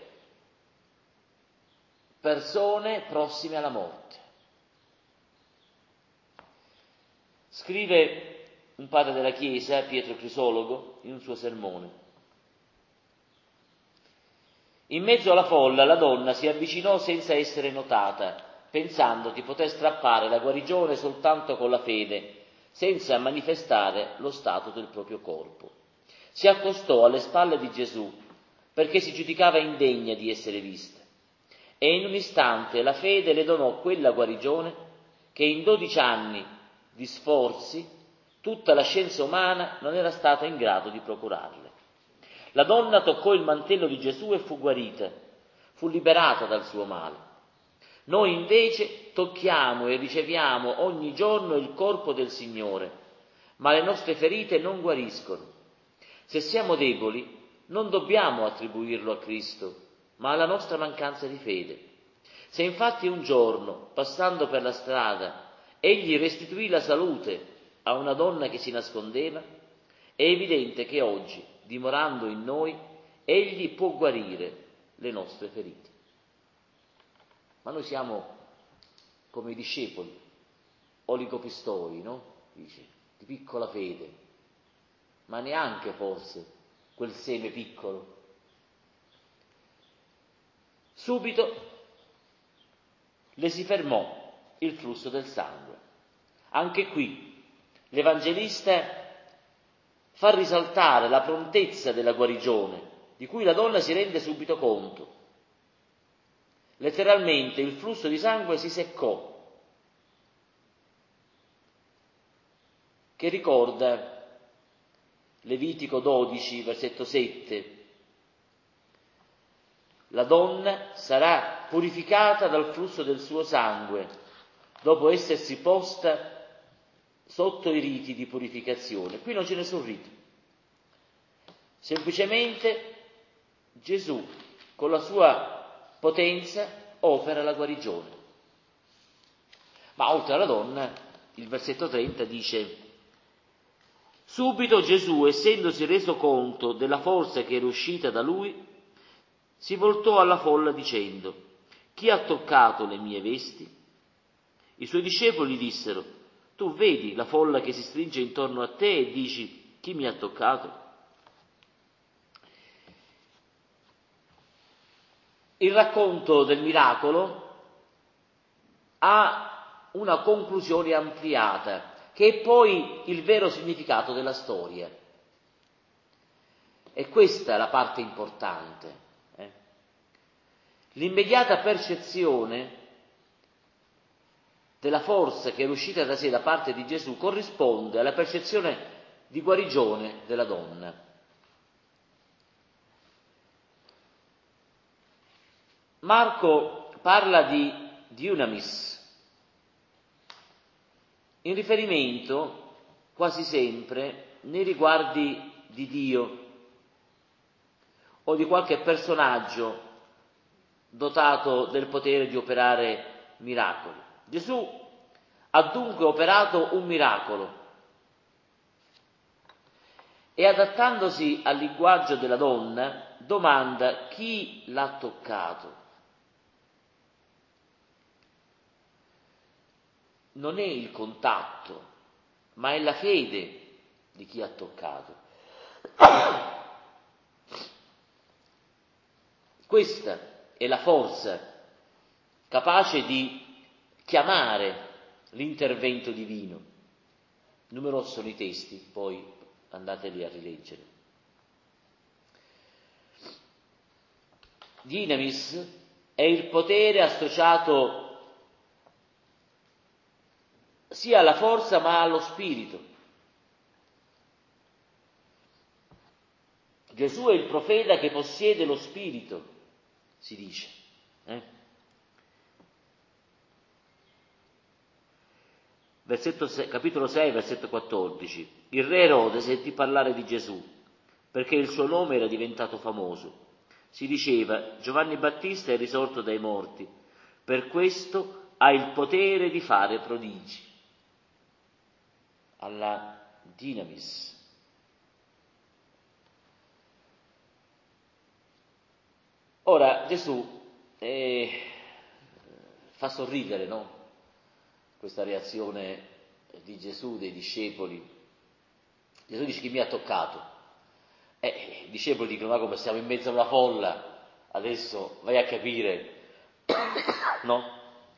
A: persone prossime alla morte. Scrive un padre della Chiesa, Pietro Crisologo, in un suo sermone: in mezzo alla folla la donna si avvicinò senza essere notata, pensando di poter strappare la guarigione soltanto con la fede, senza manifestare lo stato del proprio corpo. Si accostò alle spalle di Gesù, perché si giudicava indegna di essere vista, e in un istante la fede le donò quella guarigione che in dodici anni di sforzi tutta la scienza umana non era stata in grado di procurarle. La donna toccò il mantello di Gesù e fu guarita, fu liberata dal suo male. Noi invece tocchiamo e riceviamo ogni giorno il corpo del Signore, ma le nostre ferite non guariscono. Se siamo deboli, non dobbiamo attribuirlo a Cristo, ma alla nostra mancanza di fede. Se infatti un giorno, passando per la strada, egli restituì la salute a una donna che si nascondeva, è evidente che oggi, dimorando in noi, egli può guarire le nostre ferite. Ma noi siamo come i discepoli, oligopistori, no? Dice, di piccola fede, ma neanche forse quel seme piccolo. Subito le si fermò il flusso del sangue. Anche qui l'Evangelista fa risaltare la prontezza della guarigione, di cui la donna si rende subito conto. Letteralmente il flusso di sangue si seccò, che ricorda Levitico dodici, versetto sette. La donna sarà purificata dal flusso del suo sangue, dopo essersi posta sotto i riti di purificazione. Qui non c'è nessun rito. Semplicemente Gesù, con la sua potenza, opera la guarigione. Ma oltre alla donna, il versetto trenta dice: subito Gesù, essendosi reso conto della forza che era uscita da lui, si voltò alla folla dicendo: chi ha toccato le mie vesti? I suoi discepoli dissero: tu vedi la folla che si stringe intorno a te e dici: chi mi ha toccato? Il racconto del miracolo ha una conclusione ampliata, che è poi il vero significato della storia. E questa è la parte importante. Eh? L'immediata percezione della forza che è uscita da sé da parte di Gesù corrisponde alla percezione di guarigione della donna. Marco parla di dunamis, in riferimento quasi sempre nei riguardi di Dio o di qualche personaggio dotato del potere di operare miracoli. Gesù ha dunque operato un miracolo e, adattandosi al linguaggio della donna, domanda chi l'ha toccato. Non è il contatto, ma è la fede di chi ha toccato. Questa è la forza capace di chiamare l'intervento divino. Numerosi sono i testi, poi andateli a rileggere. Dynamis è il potere associato sia alla forza ma allo spirito. Gesù è il profeta che possiede lo spirito, si dice. Eh? Versetto sei, capitolo sei, versetto quattordici. Il re Erode sentì parlare di Gesù, perché il suo nome era diventato famoso. Si diceva: Giovanni Battista è risorto dai morti, per questo ha il potere di fare prodigi. Alla dynamis. Ora Gesù eh, fa sorridere, no? Questa reazione di Gesù, dei discepoli. Gesù dice: chi mi ha toccato? Eh, i discepoli dicono: ma come siamo in mezzo a una folla, adesso vai a capire, no?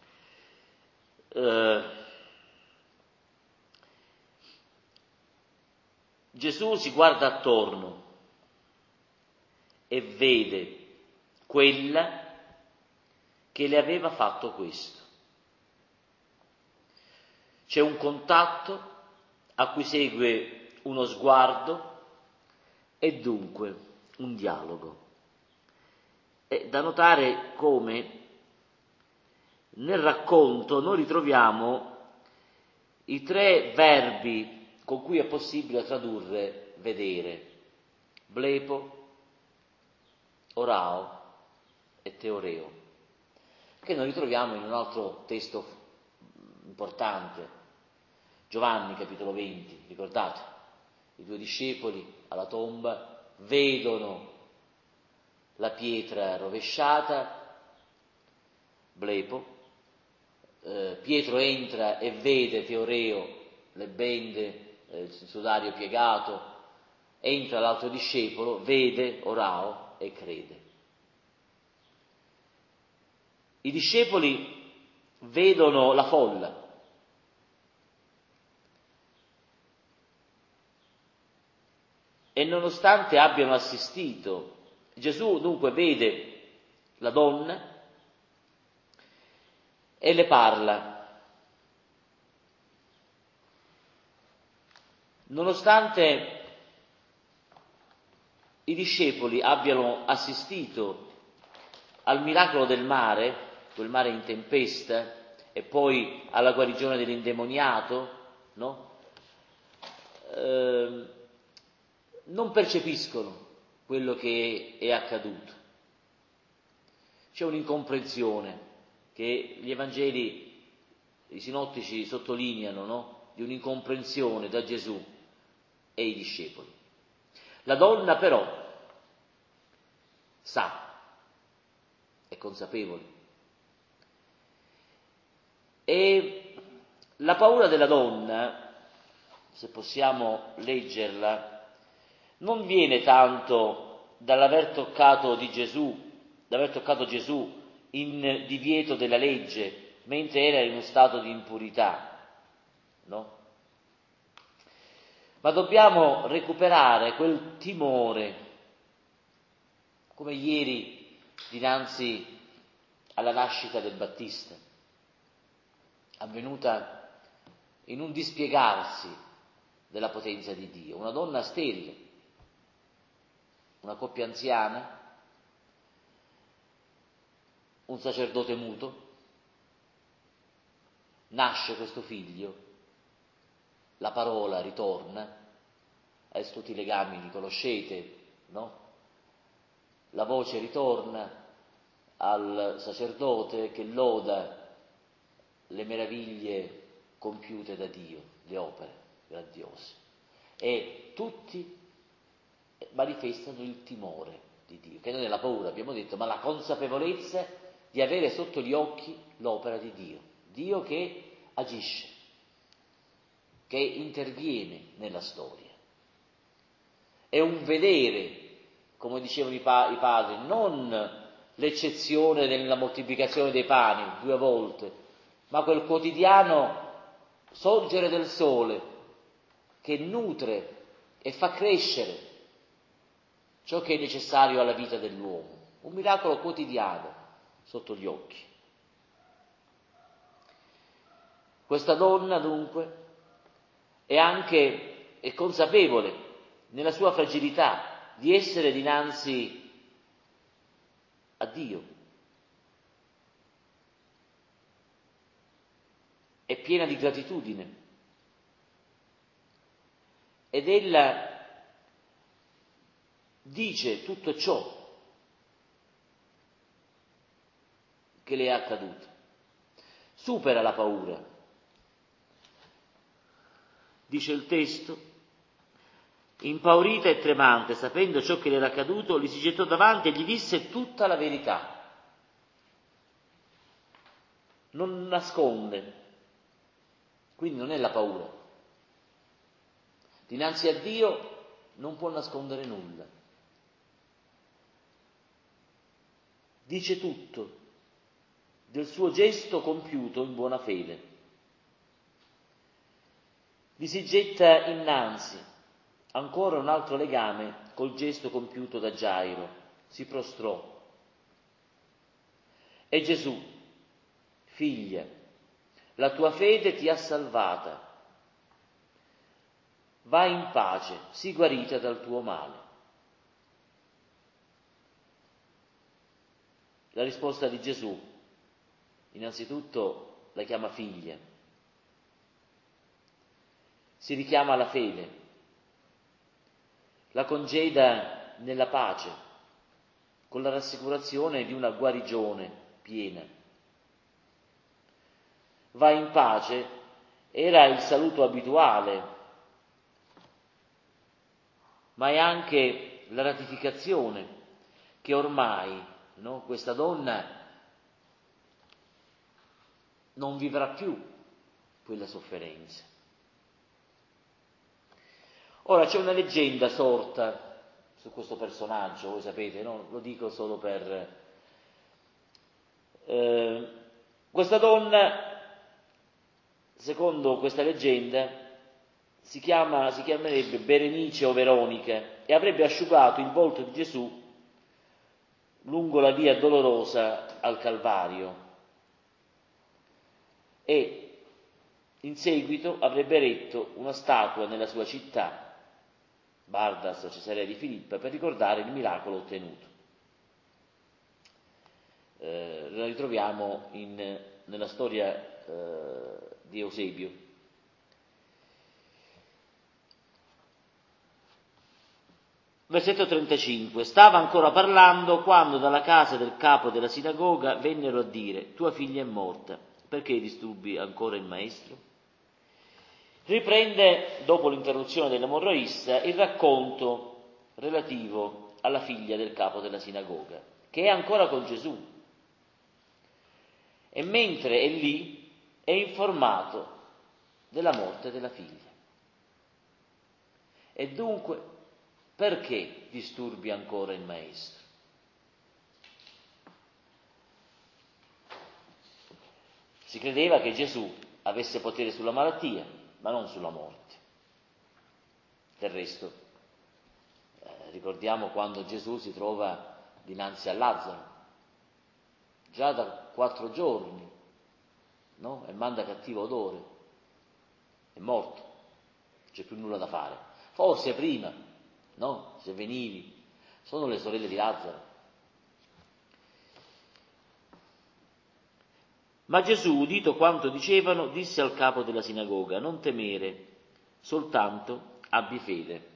A: Eh, Gesù si guarda attorno e vede quella che le aveva fatto questo. C'è un contatto a cui segue uno sguardo e dunque un dialogo. È da notare come nel racconto noi ritroviamo i tre verbi con cui è possibile tradurre vedere: blepo, orao e teoreo, che noi ritroviamo in un altro testo importante, Giovanni capitolo venti, ricordate? I due discepoli alla tomba vedono la pietra rovesciata, blepo, eh, Pietro entra e vede teoreo, le bende, il sudario piegato, entra l'altro discepolo, vede orao e crede. I discepoli vedono la folla e nonostante abbiano assistito, Gesù dunque vede la donna e le parla. Nonostante i discepoli abbiano assistito al miracolo del mare, quel mare in tempesta, e poi alla guarigione dell'indemoniato, no? Eh, non percepiscono quello che è accaduto. C'è un'incomprensione che gli Evangeli, i sinottici sottolineano, no? Di un'incomprensione da Gesù e i discepoli. La donna però sa, è consapevole. E la paura della donna, se possiamo leggerla, non viene tanto dall'aver toccato di Gesù, d'aver toccato Gesù in divieto della legge, mentre era in uno stato di impurità, no? Ma dobbiamo recuperare quel timore, come ieri dinanzi alla nascita del Battista, avvenuta in un dispiegarsi della potenza di Dio. Una donna sterile, una coppia anziana, un sacerdote muto, nasce questo figlio, la parola ritorna, adesso tutti i legami li conoscete, no? La voce ritorna al sacerdote che loda le meraviglie compiute da Dio, le opere grandiose, e tutti manifestano il timore di Dio, che non è la paura, abbiamo detto, ma la consapevolezza di avere sotto gli occhi l'opera di Dio, Dio che agisce, che interviene nella storia. È un vedere, come dicevano i, pa- i padri, non l'eccezione nella moltiplicazione dei pani due volte, ma quel quotidiano sorgere del sole che nutre e fa crescere ciò che è necessario alla vita dell'uomo, un miracolo quotidiano sotto gli occhi. Questa donna dunque è anche è consapevole nella sua fragilità di essere dinanzi a Dio. È piena di gratitudine ed ella dice tutto ciò che le è accaduto. Supera la paura. Dice il testo, impaurita e tremante, sapendo ciò che le era accaduto, gli si gettò davanti e gli disse tutta la verità. Non nasconde, quindi non è la paura. Dinanzi a Dio non può nascondere nulla. Dice tutto del suo gesto compiuto in buona fede. Gli si getta innanzi ancora un altro legame col gesto compiuto da Gairo, si prostrò. E Gesù, figlia, la tua fede ti ha salvata, vai in pace, sii guarita dal tuo male. La risposta di Gesù, innanzitutto, la chiama figlia, si richiama alla fede, la congeda nella pace, con la rassicurazione di una guarigione piena. Va in pace era il saluto abituale, ma è anche la ratificazione che ormai, no, questa donna non vivrà più quella sofferenza. Ora c'è una leggenda sorta su questo personaggio, voi sapete, no? Lo dico solo per... Eh, questa donna, secondo questa leggenda, si, chiama, si chiamerebbe Berenice o Veronica e avrebbe asciugato il volto di Gesù lungo la via dolorosa al Calvario e in seguito avrebbe eretto una statua nella sua città Bardas, Cesarea di Filippa, per ricordare il miracolo ottenuto. Eh, la ritroviamo in, nella storia eh, di Eusebio. Versetto trentacinque. Stava ancora parlando quando dalla casa del capo della sinagoga vennero a dire: tua figlia è morta, perché disturbi ancora il maestro? Riprende, dopo l'interruzione dell'emorroista, il racconto relativo alla figlia del capo della sinagoga, che è ancora con Gesù. E mentre è lì è informato della morte della figlia. E dunque, perché disturbi ancora il maestro? Si credeva che Gesù avesse potere sulla malattia, ma non sulla morte. Del resto, eh, ricordiamo quando Gesù si trova dinanzi a Lazzaro, già da quattro giorni, no? E manda cattivo odore, è morto, non c'è più nulla da fare. Forse prima, no? Se venivi, sono le sorelle di Lazzaro. Ma Gesù, udito quanto dicevano, disse al capo della sinagoga: non temere, soltanto abbi fede.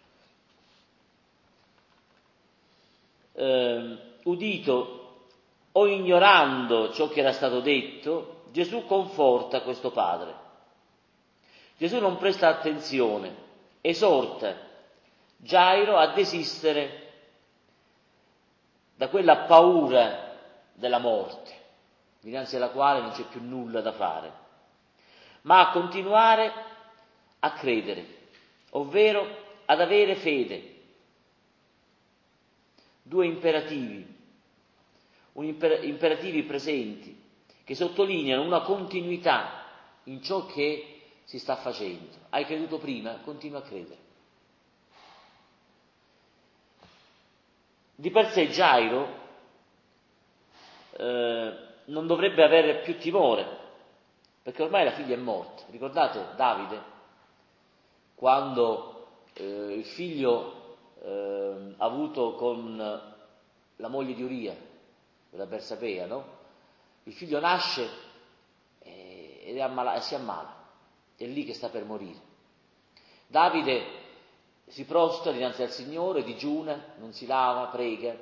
A: Eh, udito o ignorando ciò che era stato detto, Gesù conforta questo padre. Gesù non presta attenzione, esorta Gairo a desistere da quella paura della morte, dinanzi alla quale non c'è più nulla da fare, ma a continuare a credere, ovvero ad avere fede. Due imperativi, un imper- imperativi presenti, che sottolineano una continuità in ciò che si sta facendo. Hai creduto prima? Continua a credere. Di per sé Gairo eh, non dovrebbe avere più timore, perché ormai la figlia è morta. Ricordate Davide, quando eh, il figlio eh, avuto con la moglie di Uria, della Bersabea, no? Il figlio nasce eh, ed è ammala- e si ammala, è lì che sta per morire. Davide si prostra dinanzi al Signore, digiuna, non si lava, prega,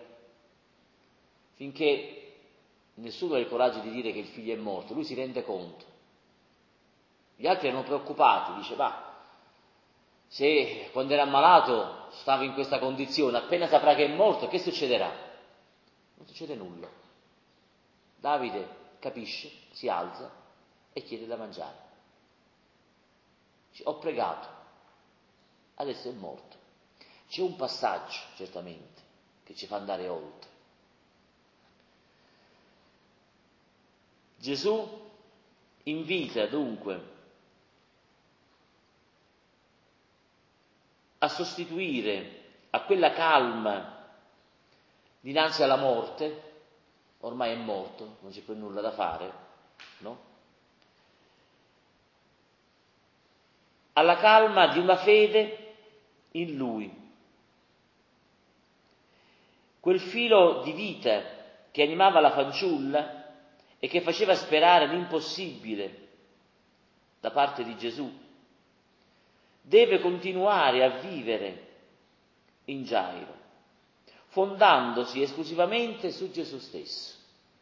A: finché nessuno ha il coraggio di dire che il figlio è morto. Lui si rende conto. Gli altri erano preoccupati, dice: ma se quando era ammalato stava in questa condizione, appena saprà che è morto, che succederà? Non succede nulla. Davide capisce, si alza e chiede da mangiare. Dice: ho pregato, adesso è morto. C'è un passaggio, certamente, che ci fa andare oltre. Gesù invita dunque a sostituire a quella calma dinanzi alla morte, ormai è morto, non c'è più nulla da fare, no? Alla calma di una fede in Lui. Quel filo di vita che animava la fanciulla e che faceva sperare l'impossibile da parte di Gesù, deve continuare a vivere in Gairo, fondandosi esclusivamente su Gesù stesso.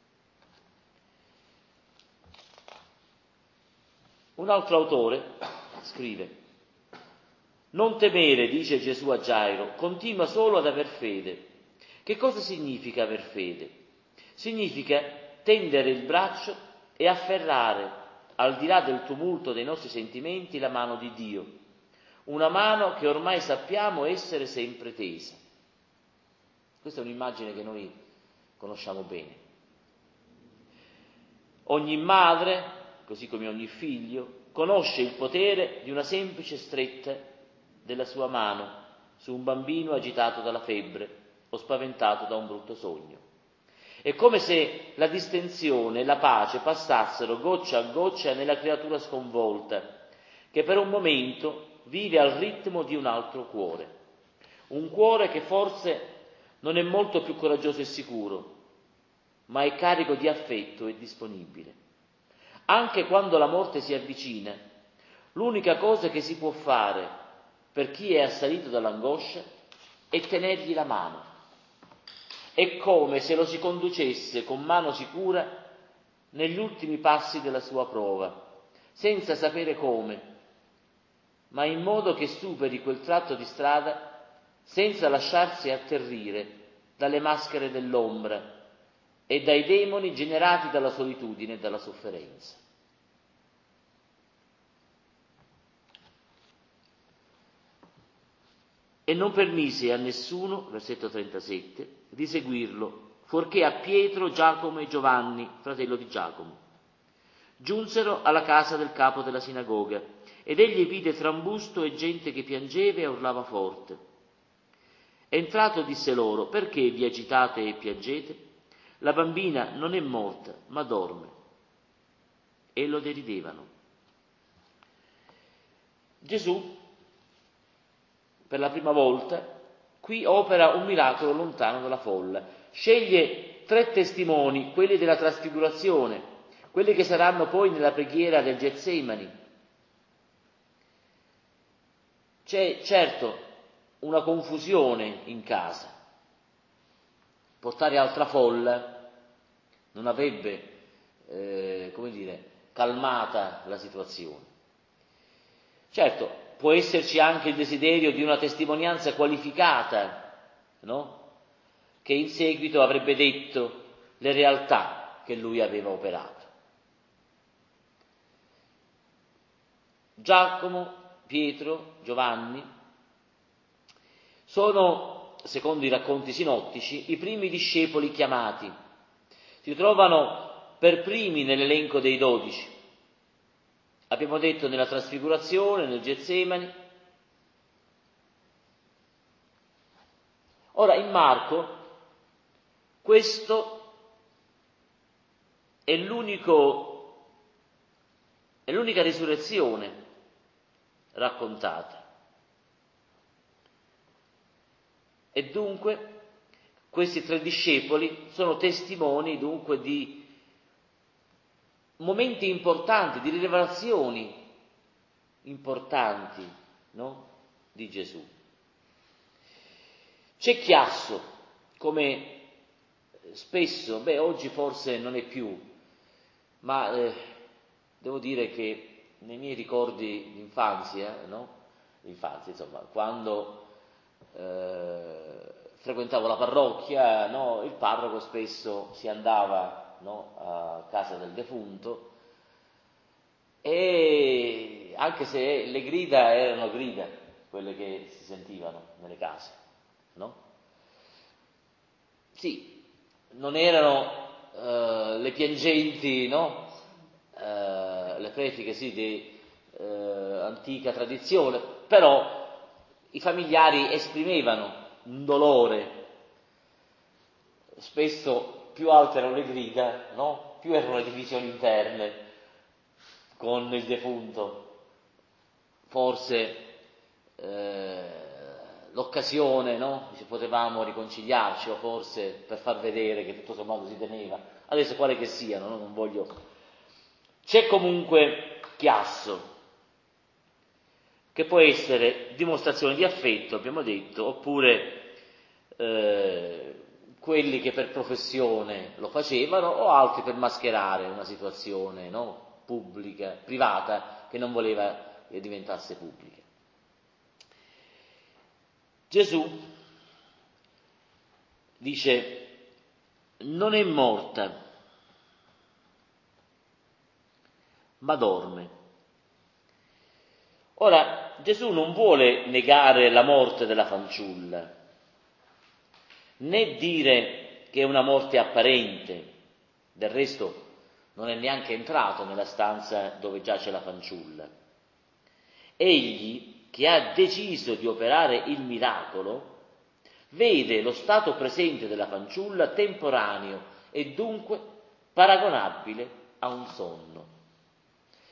A: Un altro autore scrive: non temere, dice Gesù a Gairo, continua solo ad aver fede. Che cosa significa aver fede? Significa tendere il braccio e afferrare, al di là del tumulto dei nostri sentimenti, la mano di Dio, una mano che ormai sappiamo essere sempre tesa. Questa è un'immagine che noi conosciamo bene. Ogni madre, così come ogni figlio, conosce il potere di una semplice stretta della sua mano su un bambino agitato dalla febbre o spaventato da un brutto sogno. È come se la distensione e la pace passassero goccia a goccia nella creatura sconvolta, che per un momento vive al ritmo di un altro cuore. un cuore che forse non è molto più coraggioso e sicuro, ma è carico di affetto e disponibile. Anche quando la morte si avvicina, l'unica cosa che si può fare per chi è assalito dall'angoscia è tenergli la mano. È come se lo si conducesse con mano sicura negli ultimi passi della sua prova, senza sapere come, ma in modo che superi quel tratto di strada senza lasciarsi atterrire dalle maschere dell'ombra e dai demoni generati dalla solitudine e dalla sofferenza. E non permise a nessuno, versetto trentasette, di seguirlo, fuorché a Pietro, Giacomo e Giovanni, fratello di Giacomo. Giunsero alla casa del capo della sinagoga, ed egli vide trambusto e gente che piangeva e urlava forte. Entrato disse loro: perché vi agitate e piangete? La bambina non è morta, ma dorme. E lo deridevano. Gesù, per la prima volta, qui opera un miracolo lontano dalla folla. Sceglie tre testimoni, quelli della trasfigurazione, quelli che saranno poi nella preghiera del Getsemani. C'è certo una confusione in casa. Portare altra folla non avrebbe, eh, come dire, calmata la situazione. Certo, può esserci anche il desiderio di una testimonianza qualificata, no? Che in seguito avrebbe detto le realtà che lui aveva operato. Giacomo, Pietro, Giovanni sono, secondo i racconti sinottici, i primi discepoli chiamati. Si trovano per primi nell'elenco dei dodici. Abbiamo detto nella trasfigurazione, nel Getsemani. Ora, in Marco, questo è l'unico, è l'unica risurrezione raccontata. E dunque questi tre discepoli sono testimoni dunque di momenti importanti, di rivelazioni importanti, no? Di Gesù. C'è chiasso, come spesso, beh oggi forse non è più, ma eh, devo dire che nei miei ricordi di infanzia, no? L'infanzia, insomma, quando eh, frequentavo la parrocchia, no? Il parroco spesso si andava, no? A casa del defunto, e anche se le grida erano grida, quelle che si sentivano nelle case, no? Sì, non erano eh, le piangenti, no? Eh, le prediche, sì, di eh, antica tradizione, però i familiari esprimevano un dolore, spesso più alte erano le grida, no? Più erano le divisioni interne con il defunto, forse eh, l'occasione, no? Dice, potevamo riconciliarci, o forse per far vedere che tutto sommato si teneva, adesso quale che siano, no? Non voglio. C'è comunque chiasso, che può essere dimostrazione di affetto, abbiamo detto, oppure eh, quelli che per professione lo facevano, o altri per mascherare una situazione, no? Pubblica, privata, che non voleva che diventasse pubblica. Gesù dice: non è morta, ma dorme. Ora, Gesù non vuole negare la morte della fanciulla, né dire che è una morte apparente. Del resto non è neanche entrato nella stanza dove giace la fanciulla. Egli, che ha deciso di operare il miracolo, vede lo stato presente della fanciulla temporaneo e dunque paragonabile a un sonno.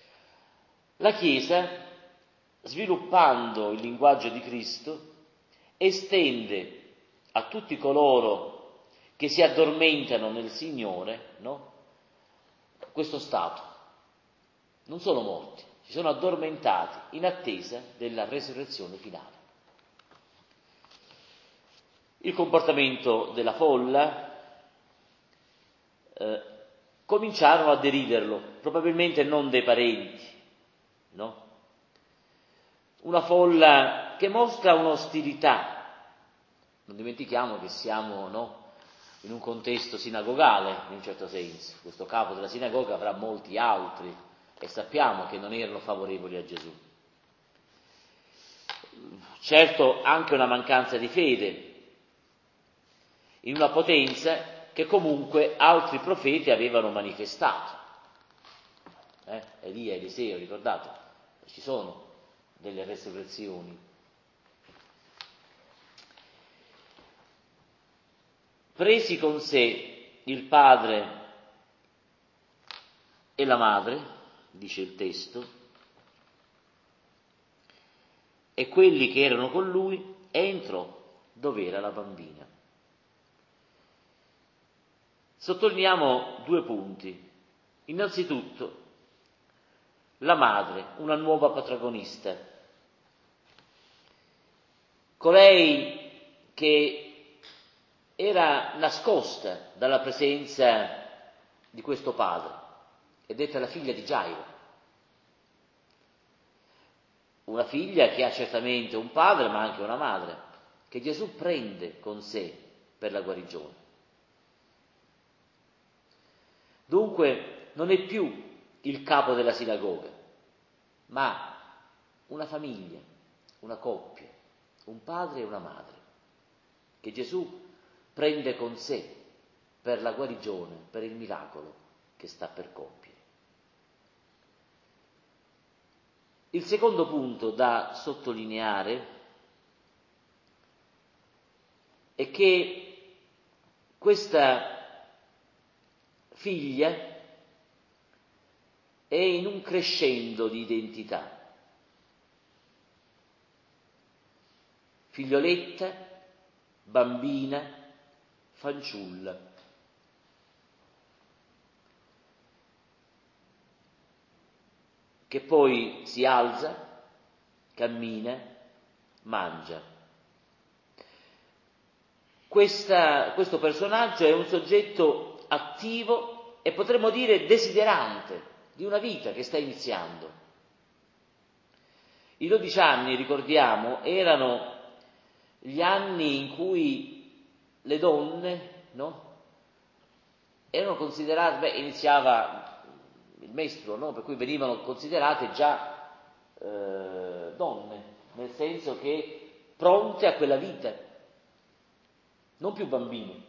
A: La Chiesa, sviluppando il linguaggio di Cristo, estende a tutti coloro che si addormentano nel Signore, no? Questo stato. Non sono morti, si sono addormentati in attesa della resurrezione finale. Il comportamento della folla eh, cominciarono a deriderlo, probabilmente non dei parenti, no? Una folla che mostra un'ostilità. Non dimentichiamo che siamo, no, in un contesto sinagogale, in un certo senso. Questo capo della sinagoga avrà molti altri e sappiamo che non erano favorevoli a Gesù. Certo, anche una mancanza di fede in una potenza che comunque altri profeti avevano manifestato. Eh? Elia, Eliseo, ricordate? Ci sono delle resurrezioni. Presi con sé il padre e la madre, dice il testo, e quelli che erano con lui, entrò dove era la bambina. Sottolineiamo due punti. Innanzitutto, la madre, una nuova protagonista, colei che era nascosta dalla presenza di questo padre, è detta la figlia di Gairo, una figlia che ha certamente un padre ma anche una madre, che Gesù prende con sé per la guarigione. Dunque non è più il capo della sinagoga, ma una famiglia, una coppia, un padre e una madre, che Gesù prende con sé per la guarigione, per il miracolo che sta per compiere. Il secondo punto da sottolineare è che questa figlia è in un crescendo di identità. Figlioletta, bambina, fanciulla. Che poi si alza, cammina, mangia. Questa, questo personaggio è un soggetto attivo e potremmo dire desiderante di una vita che sta iniziando. I dodici anni, ricordiamo, erano gli anni in cui le donne, no, erano considerate, beh, iniziava il mestruo, no, per cui venivano considerate già eh, donne, nel senso che pronte a quella vita, non più bambini.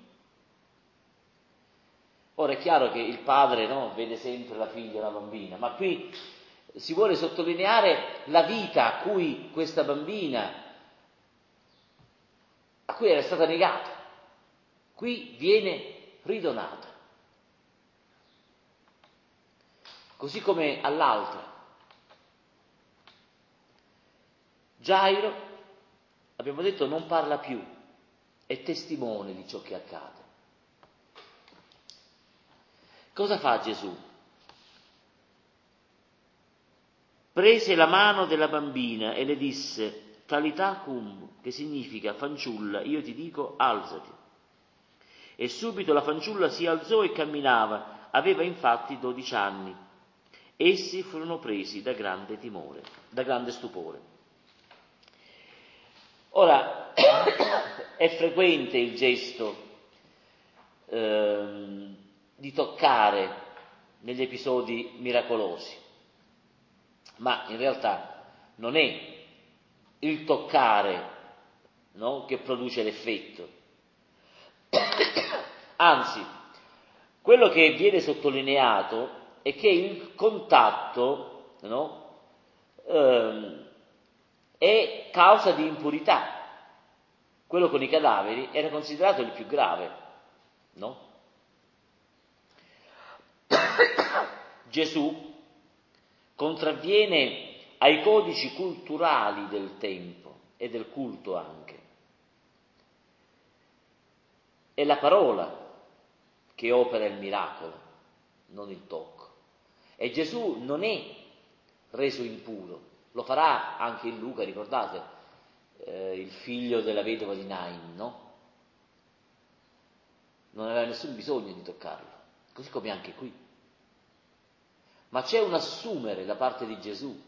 A: Ora è chiaro che il padre, no, vede sempre la figlia, la bambina, ma qui si vuole sottolineare la vita a cui questa bambina, a cui era stata negata, qui viene ridonata, così come all'altra. Gairo, abbiamo detto, non parla più, è testimone di ciò che accade. Cosa fa Gesù? Prese la mano della bambina e le disse: Talità cum, che significa fanciulla, io ti dico alzati. E subito la fanciulla si alzò e camminava, aveva infatti dodici anni. Essi furono presi da grande timore, da grande stupore. Ora, è frequente il gesto ehm, di toccare negli episodi miracolosi, ma in realtà non è il toccare, no, che produce l'effetto. Anzi, quello che viene sottolineato è che il contatto, no, ehm, è causa di impurità. Quello con i cadaveri era considerato il più grave, no? Gesù contravviene ai codici culturali del tempo e del culto anche. è la parola che opera il miracolo, non il tocco. E Gesù non è reso impuro, lo farà anche in Luca, ricordate, eh, il figlio della vedova di Nain, no? Non aveva nessun bisogno di toccarlo, così come anche qui. Ma c'è un assumere da parte di Gesù,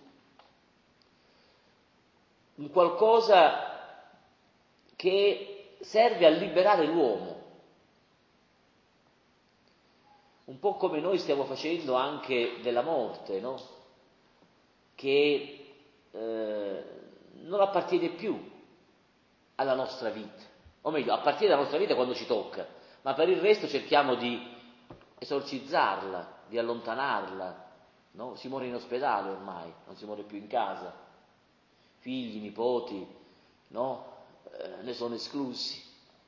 A: un qualcosa che serve a liberare l'uomo, un po' come noi stiamo facendo anche della morte, no? Che eh, non appartiene più alla nostra vita, o meglio, appartiene alla nostra vita quando ci tocca, ma per il resto cerchiamo di esorcizzarla, di allontanarla, no? Si muore in ospedale ormai, non si muore più in casa, figli, nipoti, no? Eh, ne sono esclusi.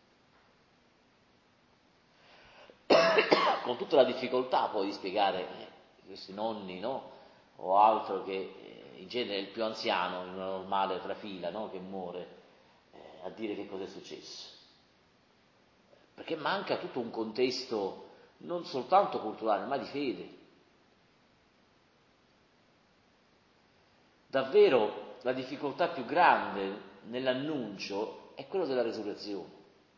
A: Con tutta la difficoltà poi di spiegare eh, questi nonni, no? O altro che eh, in genere è il più anziano in una normale trafila, no? Che muore, eh, a dire che cosa è successo. Perché manca tutto un contesto non soltanto culturale, ma di fede. Davvero la difficoltà più grande nell'annuncio è quello della resurrezione.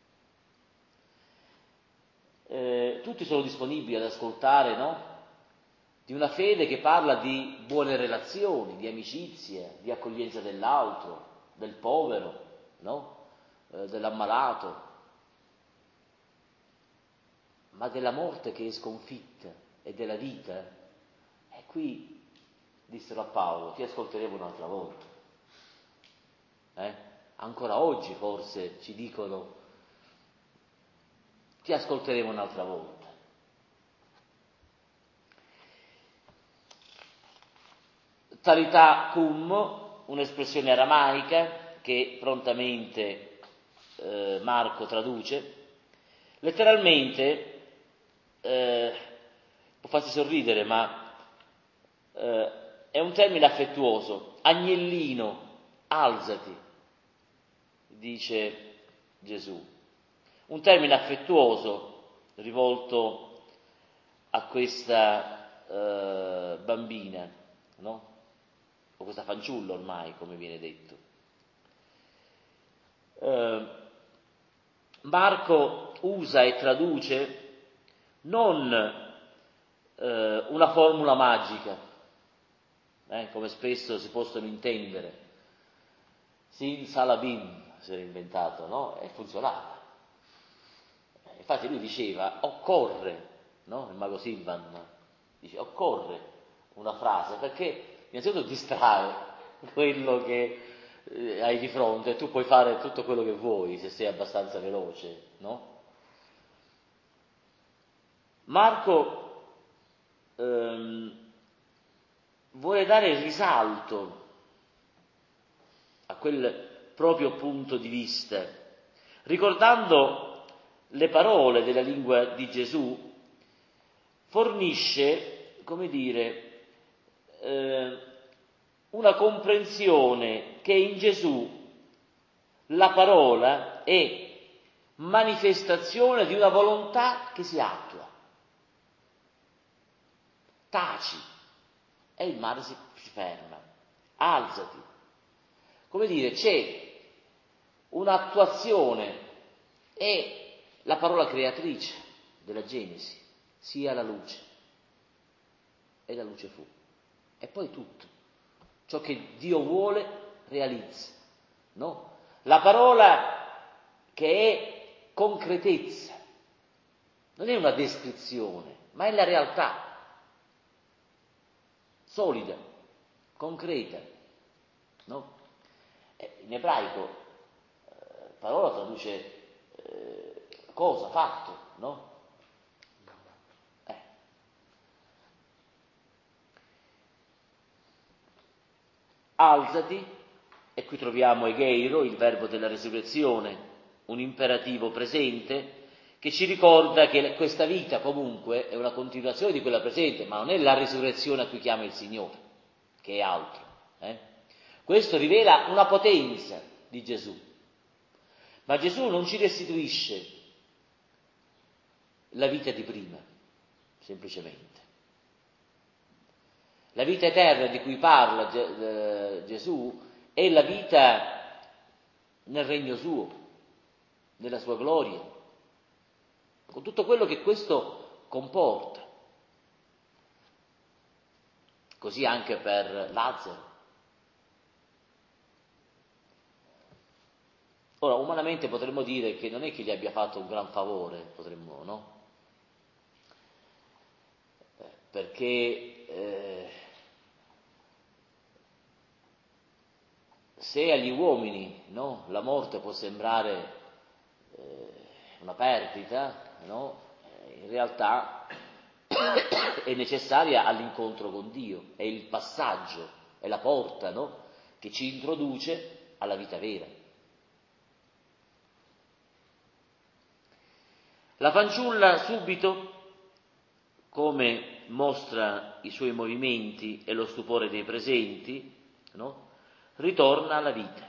A: Eh, tutti sono disponibili ad ascoltare, no? Di una fede che parla di buone relazioni, di amicizia, di accoglienza dell'altro, del povero, no? Eh, dell'ammalato, ma della morte che è sconfitta e della vita. E qui dissero a Paolo: ti ascolteremo un'altra volta. Eh? Ancora oggi forse ci dicono: ti ascolteremo un'altra volta. Talità cum, un'espressione aramaica che prontamente eh, Marco traduce, letteralmente eh, può farsi sorridere, ma eh, è un termine affettuoso. Agnellino, alzati, dice Gesù. Un termine affettuoso rivolto a questa eh, bambina, no? O questa fanciulla ormai, come viene detto. Eh, Marco usa e traduce non eh, una formula magica, eh, come spesso si possono intendere. Sin salabim si era inventato, no? E funzionava. Infatti lui diceva: occorre, no? Il mago Silvan dice: occorre una frase, perché innanzitutto distrae quello che eh, hai di fronte e tu puoi fare tutto quello che vuoi se sei abbastanza veloce, no? Marco ehm, vuole dare il risalto a quel proprio punto di vista, ricordando le parole della lingua di Gesù, fornisce, come dire, eh, una comprensione che in Gesù la parola è manifestazione di una volontà che si attua. Taci e il mare si, si ferma, alzati. Come dire, c'è un'attuazione, è la parola creatrice della Genesi, sia la luce, e la luce fu. E poi tutto, ciò che Dio vuole realizza, no? La parola che è concretezza, non è una descrizione, ma è la realtà, solida, concreta, no? In ebraico eh, parola traduce eh, cosa, fatto, no? Eh. Alzati, e qui troviamo egeiro, il verbo della resurrezione, un imperativo presente che ci ricorda che questa vita comunque è una continuazione di quella presente, ma non è la risurrezione a cui chiama il Signore, che è altro. Eh? Questo rivela una potenza di Gesù, ma Gesù non ci restituisce la vita di prima, semplicemente. La vita eterna di cui parla Ge- Gesù è la vita nel regno suo, nella sua gloria, con tutto quello che questo comporta. Così anche per Lazzaro. Ora, umanamente potremmo dire che non è che gli abbia fatto un gran favore, potremmo, no? Perché eh, se agli uomini, no, la morte può sembrare eh, una perdita, no? In realtà è necessaria all'incontro con Dio, è il passaggio, è la porta, no? Che ci introduce alla vita vera. La fanciulla subito, come mostra i suoi movimenti e lo stupore dei presenti, no? Ritorna alla vita.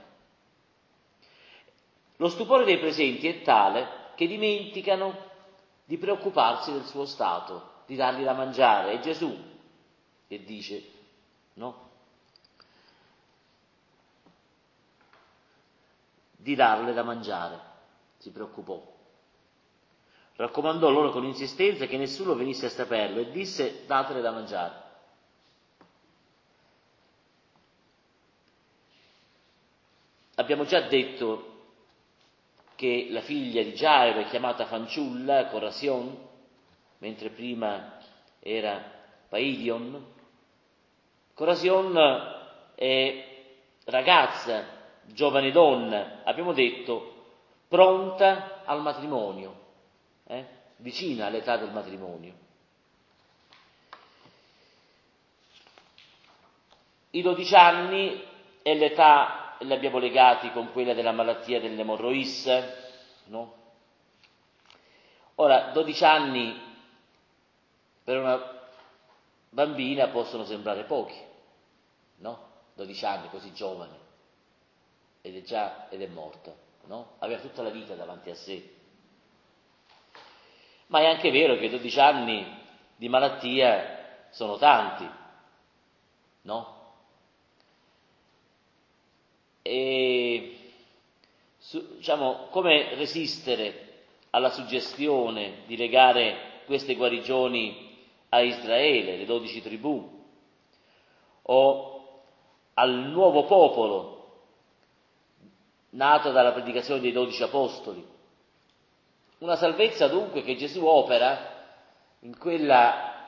A: Lo stupore dei presenti è tale che dimenticano di preoccuparsi del suo stato, di dargli da mangiare. È Gesù che dice, no? Di darle da mangiare, si preoccupò. Raccomandò loro con insistenza che nessuno venisse a saperlo e disse: datele da mangiare. Abbiamo già detto che la figlia di Gairo è chiamata fanciulla, Corasion, mentre prima era Paidion. Corasion è ragazza, giovane donna, abbiamo detto, pronta al matrimonio, eh? vicina all'età del matrimonio. I dodici anni è l'età, li abbiamo legati con quella della malattia dell'emorrois, no? Ora, dodici anni per una bambina possono sembrare pochi, no? dodici anni, così giovane, ed è già, ed è morta, no? Aveva tutta la vita davanti a sé. Ma è anche vero che dodici anni di malattia sono tanti, no? E diciamo, come resistere alla suggestione di legare queste guarigioni a Israele, le dodici tribù, o al nuovo popolo nato dalla predicazione dei dodici apostoli? Una salvezza dunque che Gesù opera in quella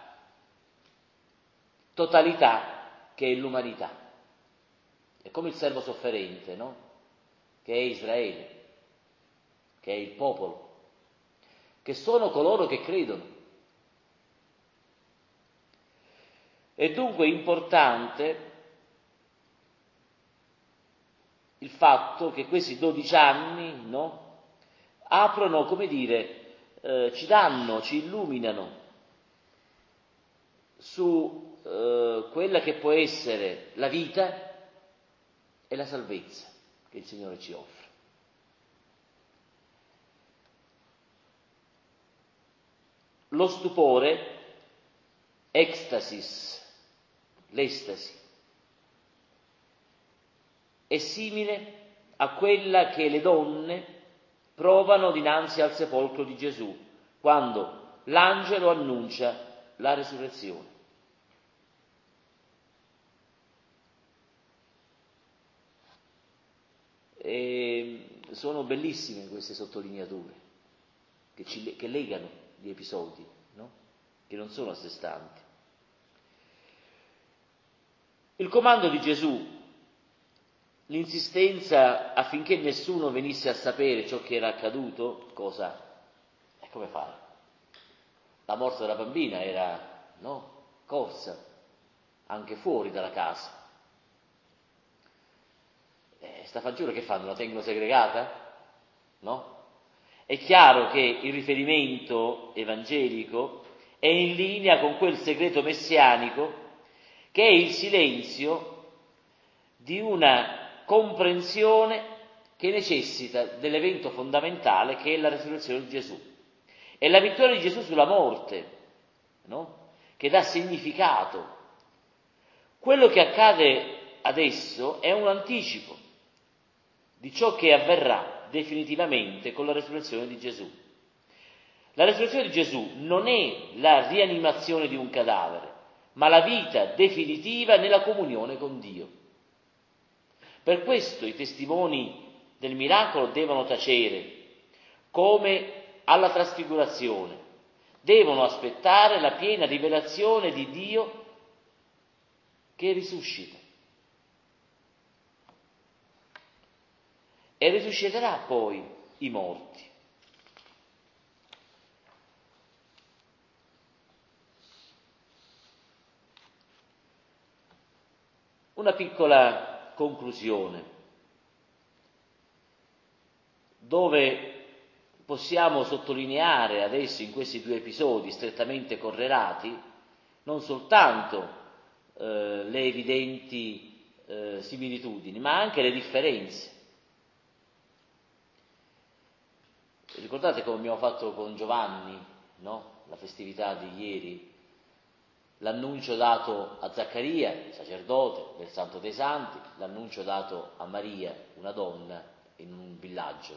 A: totalità che è l'umanità. È come il servo sofferente, no? Che è Israele, che è il popolo, che sono coloro che credono. È dunque importante il fatto che questi dodici anni, no? Aprono, come dire, eh, ci danno, ci illuminano su eh, quella che può essere la vita e la salvezza che il Signore ci offre. Lo stupore, ecstasis, l'estasi, è simile a quella che le donne provano dinanzi al sepolcro di Gesù, quando l'angelo annuncia la resurrezione. E sono bellissime queste sottolineature che, ci, che legano gli episodi, no? Che non sono a sé stanti. Il comando di Gesù, l'insistenza affinché nessuno venisse a sapere ciò che era accaduto, cosa? E come fare? La morte della bambina era, no? Corsa, anche fuori dalla casa. Eh, sta fanciulla che fanno? La tengono segregata? No? È chiaro che il riferimento evangelico è in linea con quel segreto messianico che è il silenzio di una comprensione che necessita dell'evento fondamentale che è la resurrezione di Gesù. È la vittoria di Gesù sulla morte, no? Che dà significato. Quello che accade adesso è un anticipo di ciò che avverrà definitivamente con la resurrezione di Gesù. La resurrezione di Gesù non è la rianimazione di un cadavere, ma la vita definitiva nella comunione con Dio. Per questo i testimoni del miracolo devono tacere, come alla trasfigurazione, devono aspettare la piena rivelazione di Dio che risuscita. E risusciterà poi i morti. Una piccola conclusione, dove possiamo sottolineare adesso in questi due episodi strettamente correlati non soltanto eh, le evidenti eh, similitudini, ma anche le differenze. Ricordate come abbiamo fatto con Giovanni, no? La festività di ieri? L'annuncio dato a Zaccaria, sacerdote del Santo dei Santi, l'annuncio dato a Maria, una donna, in un villaggio.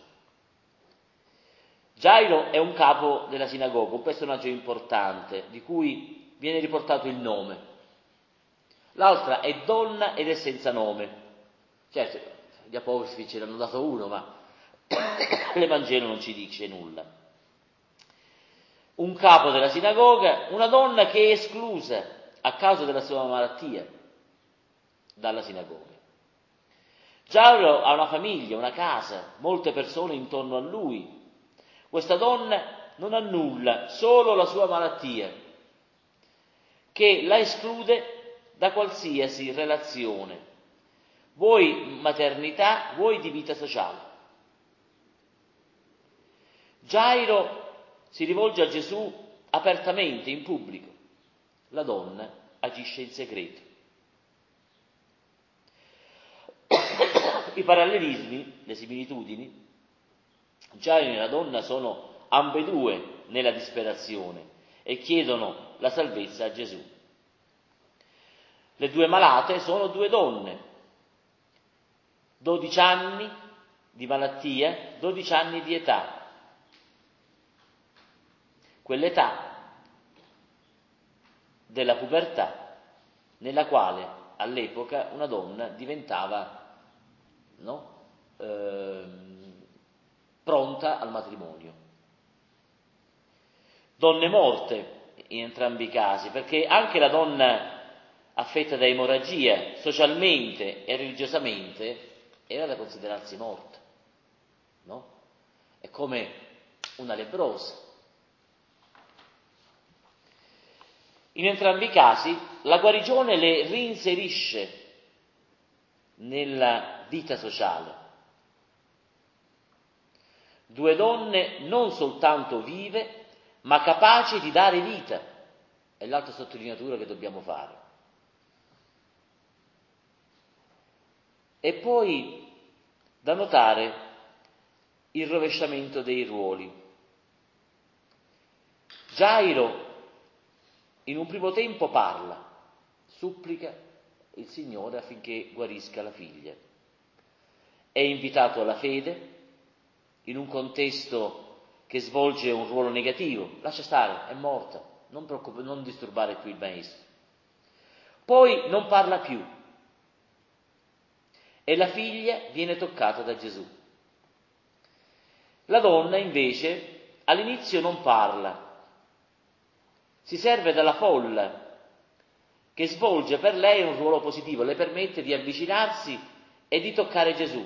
A: Gairo è un capo della sinagoga, un personaggio importante, di cui viene riportato il nome. L'altra è donna ed è senza nome. Certo, gli apocrifi ce l'hanno dato uno, ma l'Evangelo non ci dice nulla. Un capo della sinagoga, una donna che è esclusa a causa della sua malattia dalla sinagoga. Gairo ha una famiglia, una casa, molte persone intorno a lui. Questa donna non ha nulla, solo la sua malattia, che la esclude da qualsiasi relazione, vuoi maternità, vuoi di vita sociale. Gairo si rivolge a Gesù apertamente, in pubblico. La donna agisce in segreto. I parallelismi, le similitudini, Gairo e la donna sono ambedue nella disperazione e chiedono la salvezza a Gesù. Le due malate sono due donne, dodici anni di malattia, dodici anni di età. Quell'età della pubertà nella quale all'epoca una donna diventava no, eh, pronta al matrimonio. Donne morte in entrambi i casi, perché anche la donna affetta da emorragia socialmente e religiosamente era da considerarsi morta, no? È come una lebbrosa. In entrambi i casi la guarigione le reinserisce nella vita sociale. Due donne non soltanto vive, ma capaci di dare vita. È l'altra sottolineatura che dobbiamo fare. E poi da notare il rovesciamento dei ruoli. Gairo in un primo tempo parla, supplica il Signore affinché guarisca la figlia. È invitato alla fede in un contesto che svolge un ruolo negativo. Lascia stare, è morta, non, preoccup- non disturbare qui il maestro. Poi non parla più e la figlia viene toccata da Gesù. La donna invece all'inizio non parla, si serve dalla folla che svolge per lei un ruolo positivo, le permette di avvicinarsi e di toccare Gesù.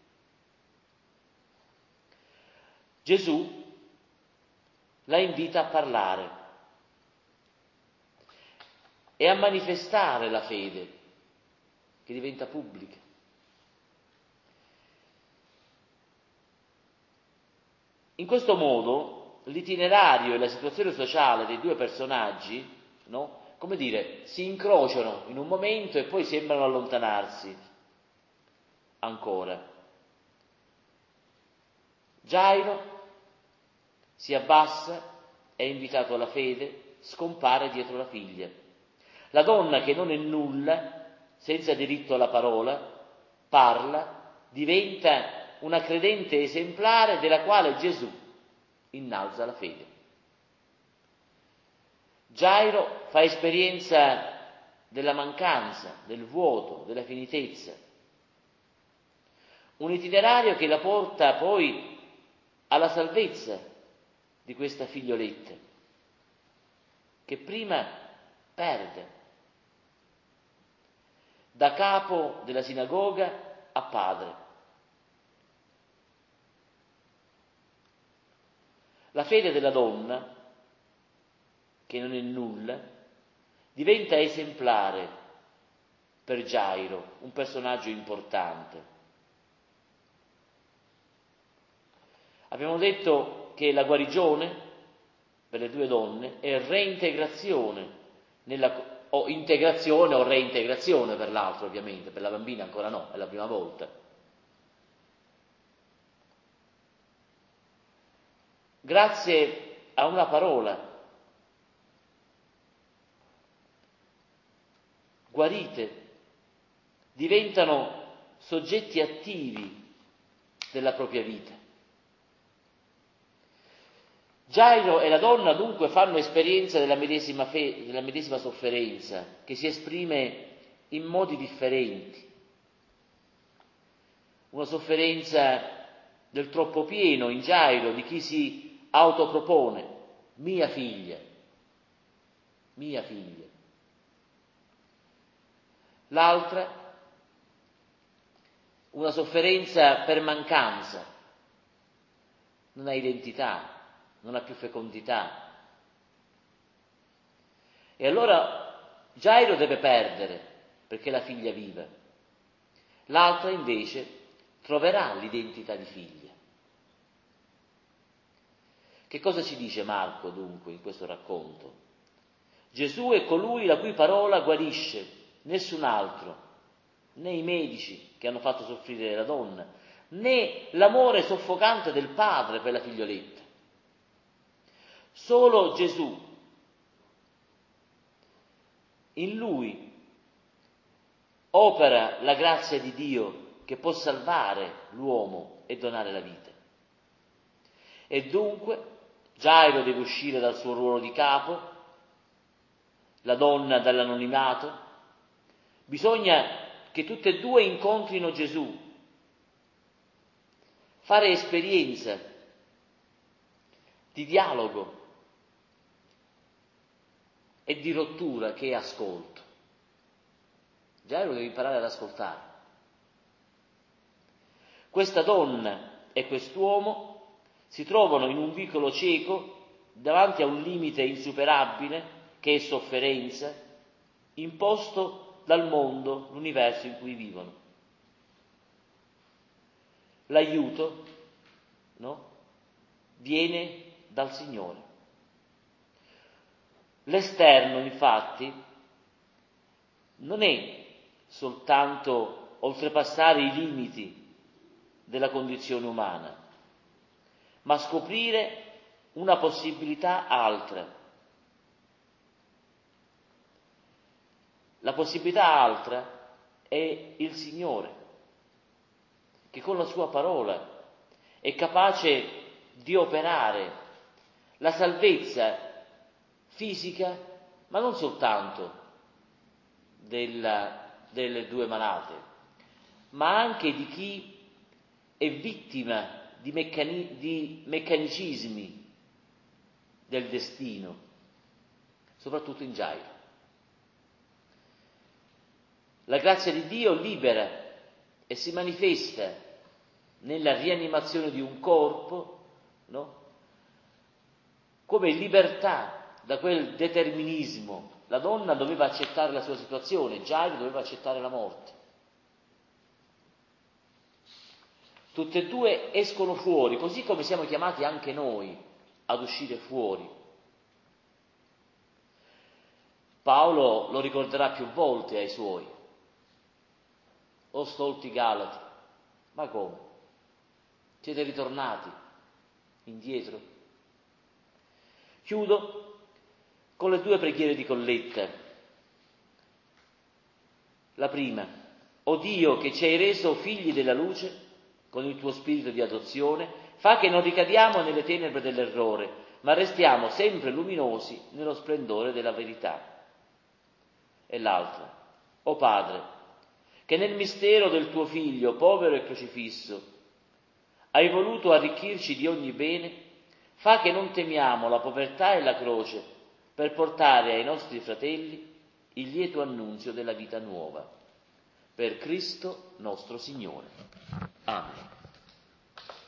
A: Gesù la invita a parlare e a manifestare la fede che diventa pubblica. In questo modo l'itinerario e la situazione sociale dei due personaggi, no, come dire, si incrociano in un momento e poi sembrano allontanarsi ancora. Gairo si abbassa è invitato alla fede, scompare dietro la figlia. La donna che non è nulla, senza diritto alla parola, parla, diventa una credente esemplare della quale Gesù innalza la fede. Gairo fa esperienza della mancanza, del vuoto, della finitezza. Un itinerario che la porta poi alla salvezza di questa figlioletta, che prima perde. Da capo della sinagoga a padre. La fede della donna, che non è nulla, diventa esemplare per Gairo, un personaggio importante. Abbiamo detto che la guarigione per le due donne è reintegrazione, nella, o integrazione o reintegrazione per l'altro ovviamente, per la bambina ancora no, è la prima volta. Grazie a una parola, guarite, diventano soggetti attivi della propria vita. Gairo e la donna dunque fanno esperienza della medesima, fe- della medesima sofferenza, che si esprime in modi differenti. Una sofferenza del troppo pieno in Gairo, di chi si autopropone, mia figlia, mia figlia. L'altra, una sofferenza per mancanza, non ha identità, non ha più fecondità. E allora Gairo deve perdere perché la figlia viva. L'altra invece troverà l'identità di figlia. Che cosa ci dice Marco dunque in questo racconto? Gesù è colui la cui parola guarisce, nessun altro, né i medici che hanno fatto soffrire la donna, né l'amore soffocante del padre per la figlioletta. Solo Gesù, in Lui opera la grazia di Dio che può salvare l'uomo e donare la vita. E dunque Gairo deve uscire dal suo ruolo di capo, la donna dall'anonimato. Bisogna che tutte e due incontrino Gesù, fare esperienza di dialogo e di rottura che è ascolto. Gairo deve imparare ad ascoltare. Questa donna e quest'uomo si trovano in un vicolo cieco davanti a un limite insuperabile che è sofferenza, imposto dal mondo, l'universo in cui vivono. L'aiuto, no? Viene dal Signore. L'esterno, infatti, non è soltanto oltrepassare i limiti della condizione umana, ma scoprire una possibilità altra. La possibilità altra è il Signore, che con la sua parola è capace di operare la salvezza fisica, ma non soltanto della, delle due malate, ma anche di chi è vittima di, meccani, di meccanicismi del destino, soprattutto in Gairo. La grazia di Dio libera e si manifesta nella rianimazione di un corpo, no? Come libertà da quel determinismo. La donna doveva accettare la sua situazione, Gairo doveva accettare la morte. Tutte e due escono fuori, così come siamo chiamati anche noi ad uscire fuori. Paolo lo ricorderà più volte ai suoi. O stolti Galati, ma come? Siete ritornati indietro? Chiudo con le due preghiere di Colletta. La prima: o Dio che ci hai reso figli della luce con il tuo spirito di adozione, fa che non ricadiamo nelle tenebre dell'errore, ma restiamo sempre luminosi nello splendore della verità. E l'altra: o Padre, che nel mistero del tuo Figlio, povero e crocifisso, hai voluto arricchirci di ogni bene, fa che non temiamo la povertà e la croce per portare ai nostri fratelli il lieto annunzio della vita nuova. Per Cristo nostro Signore. Amen.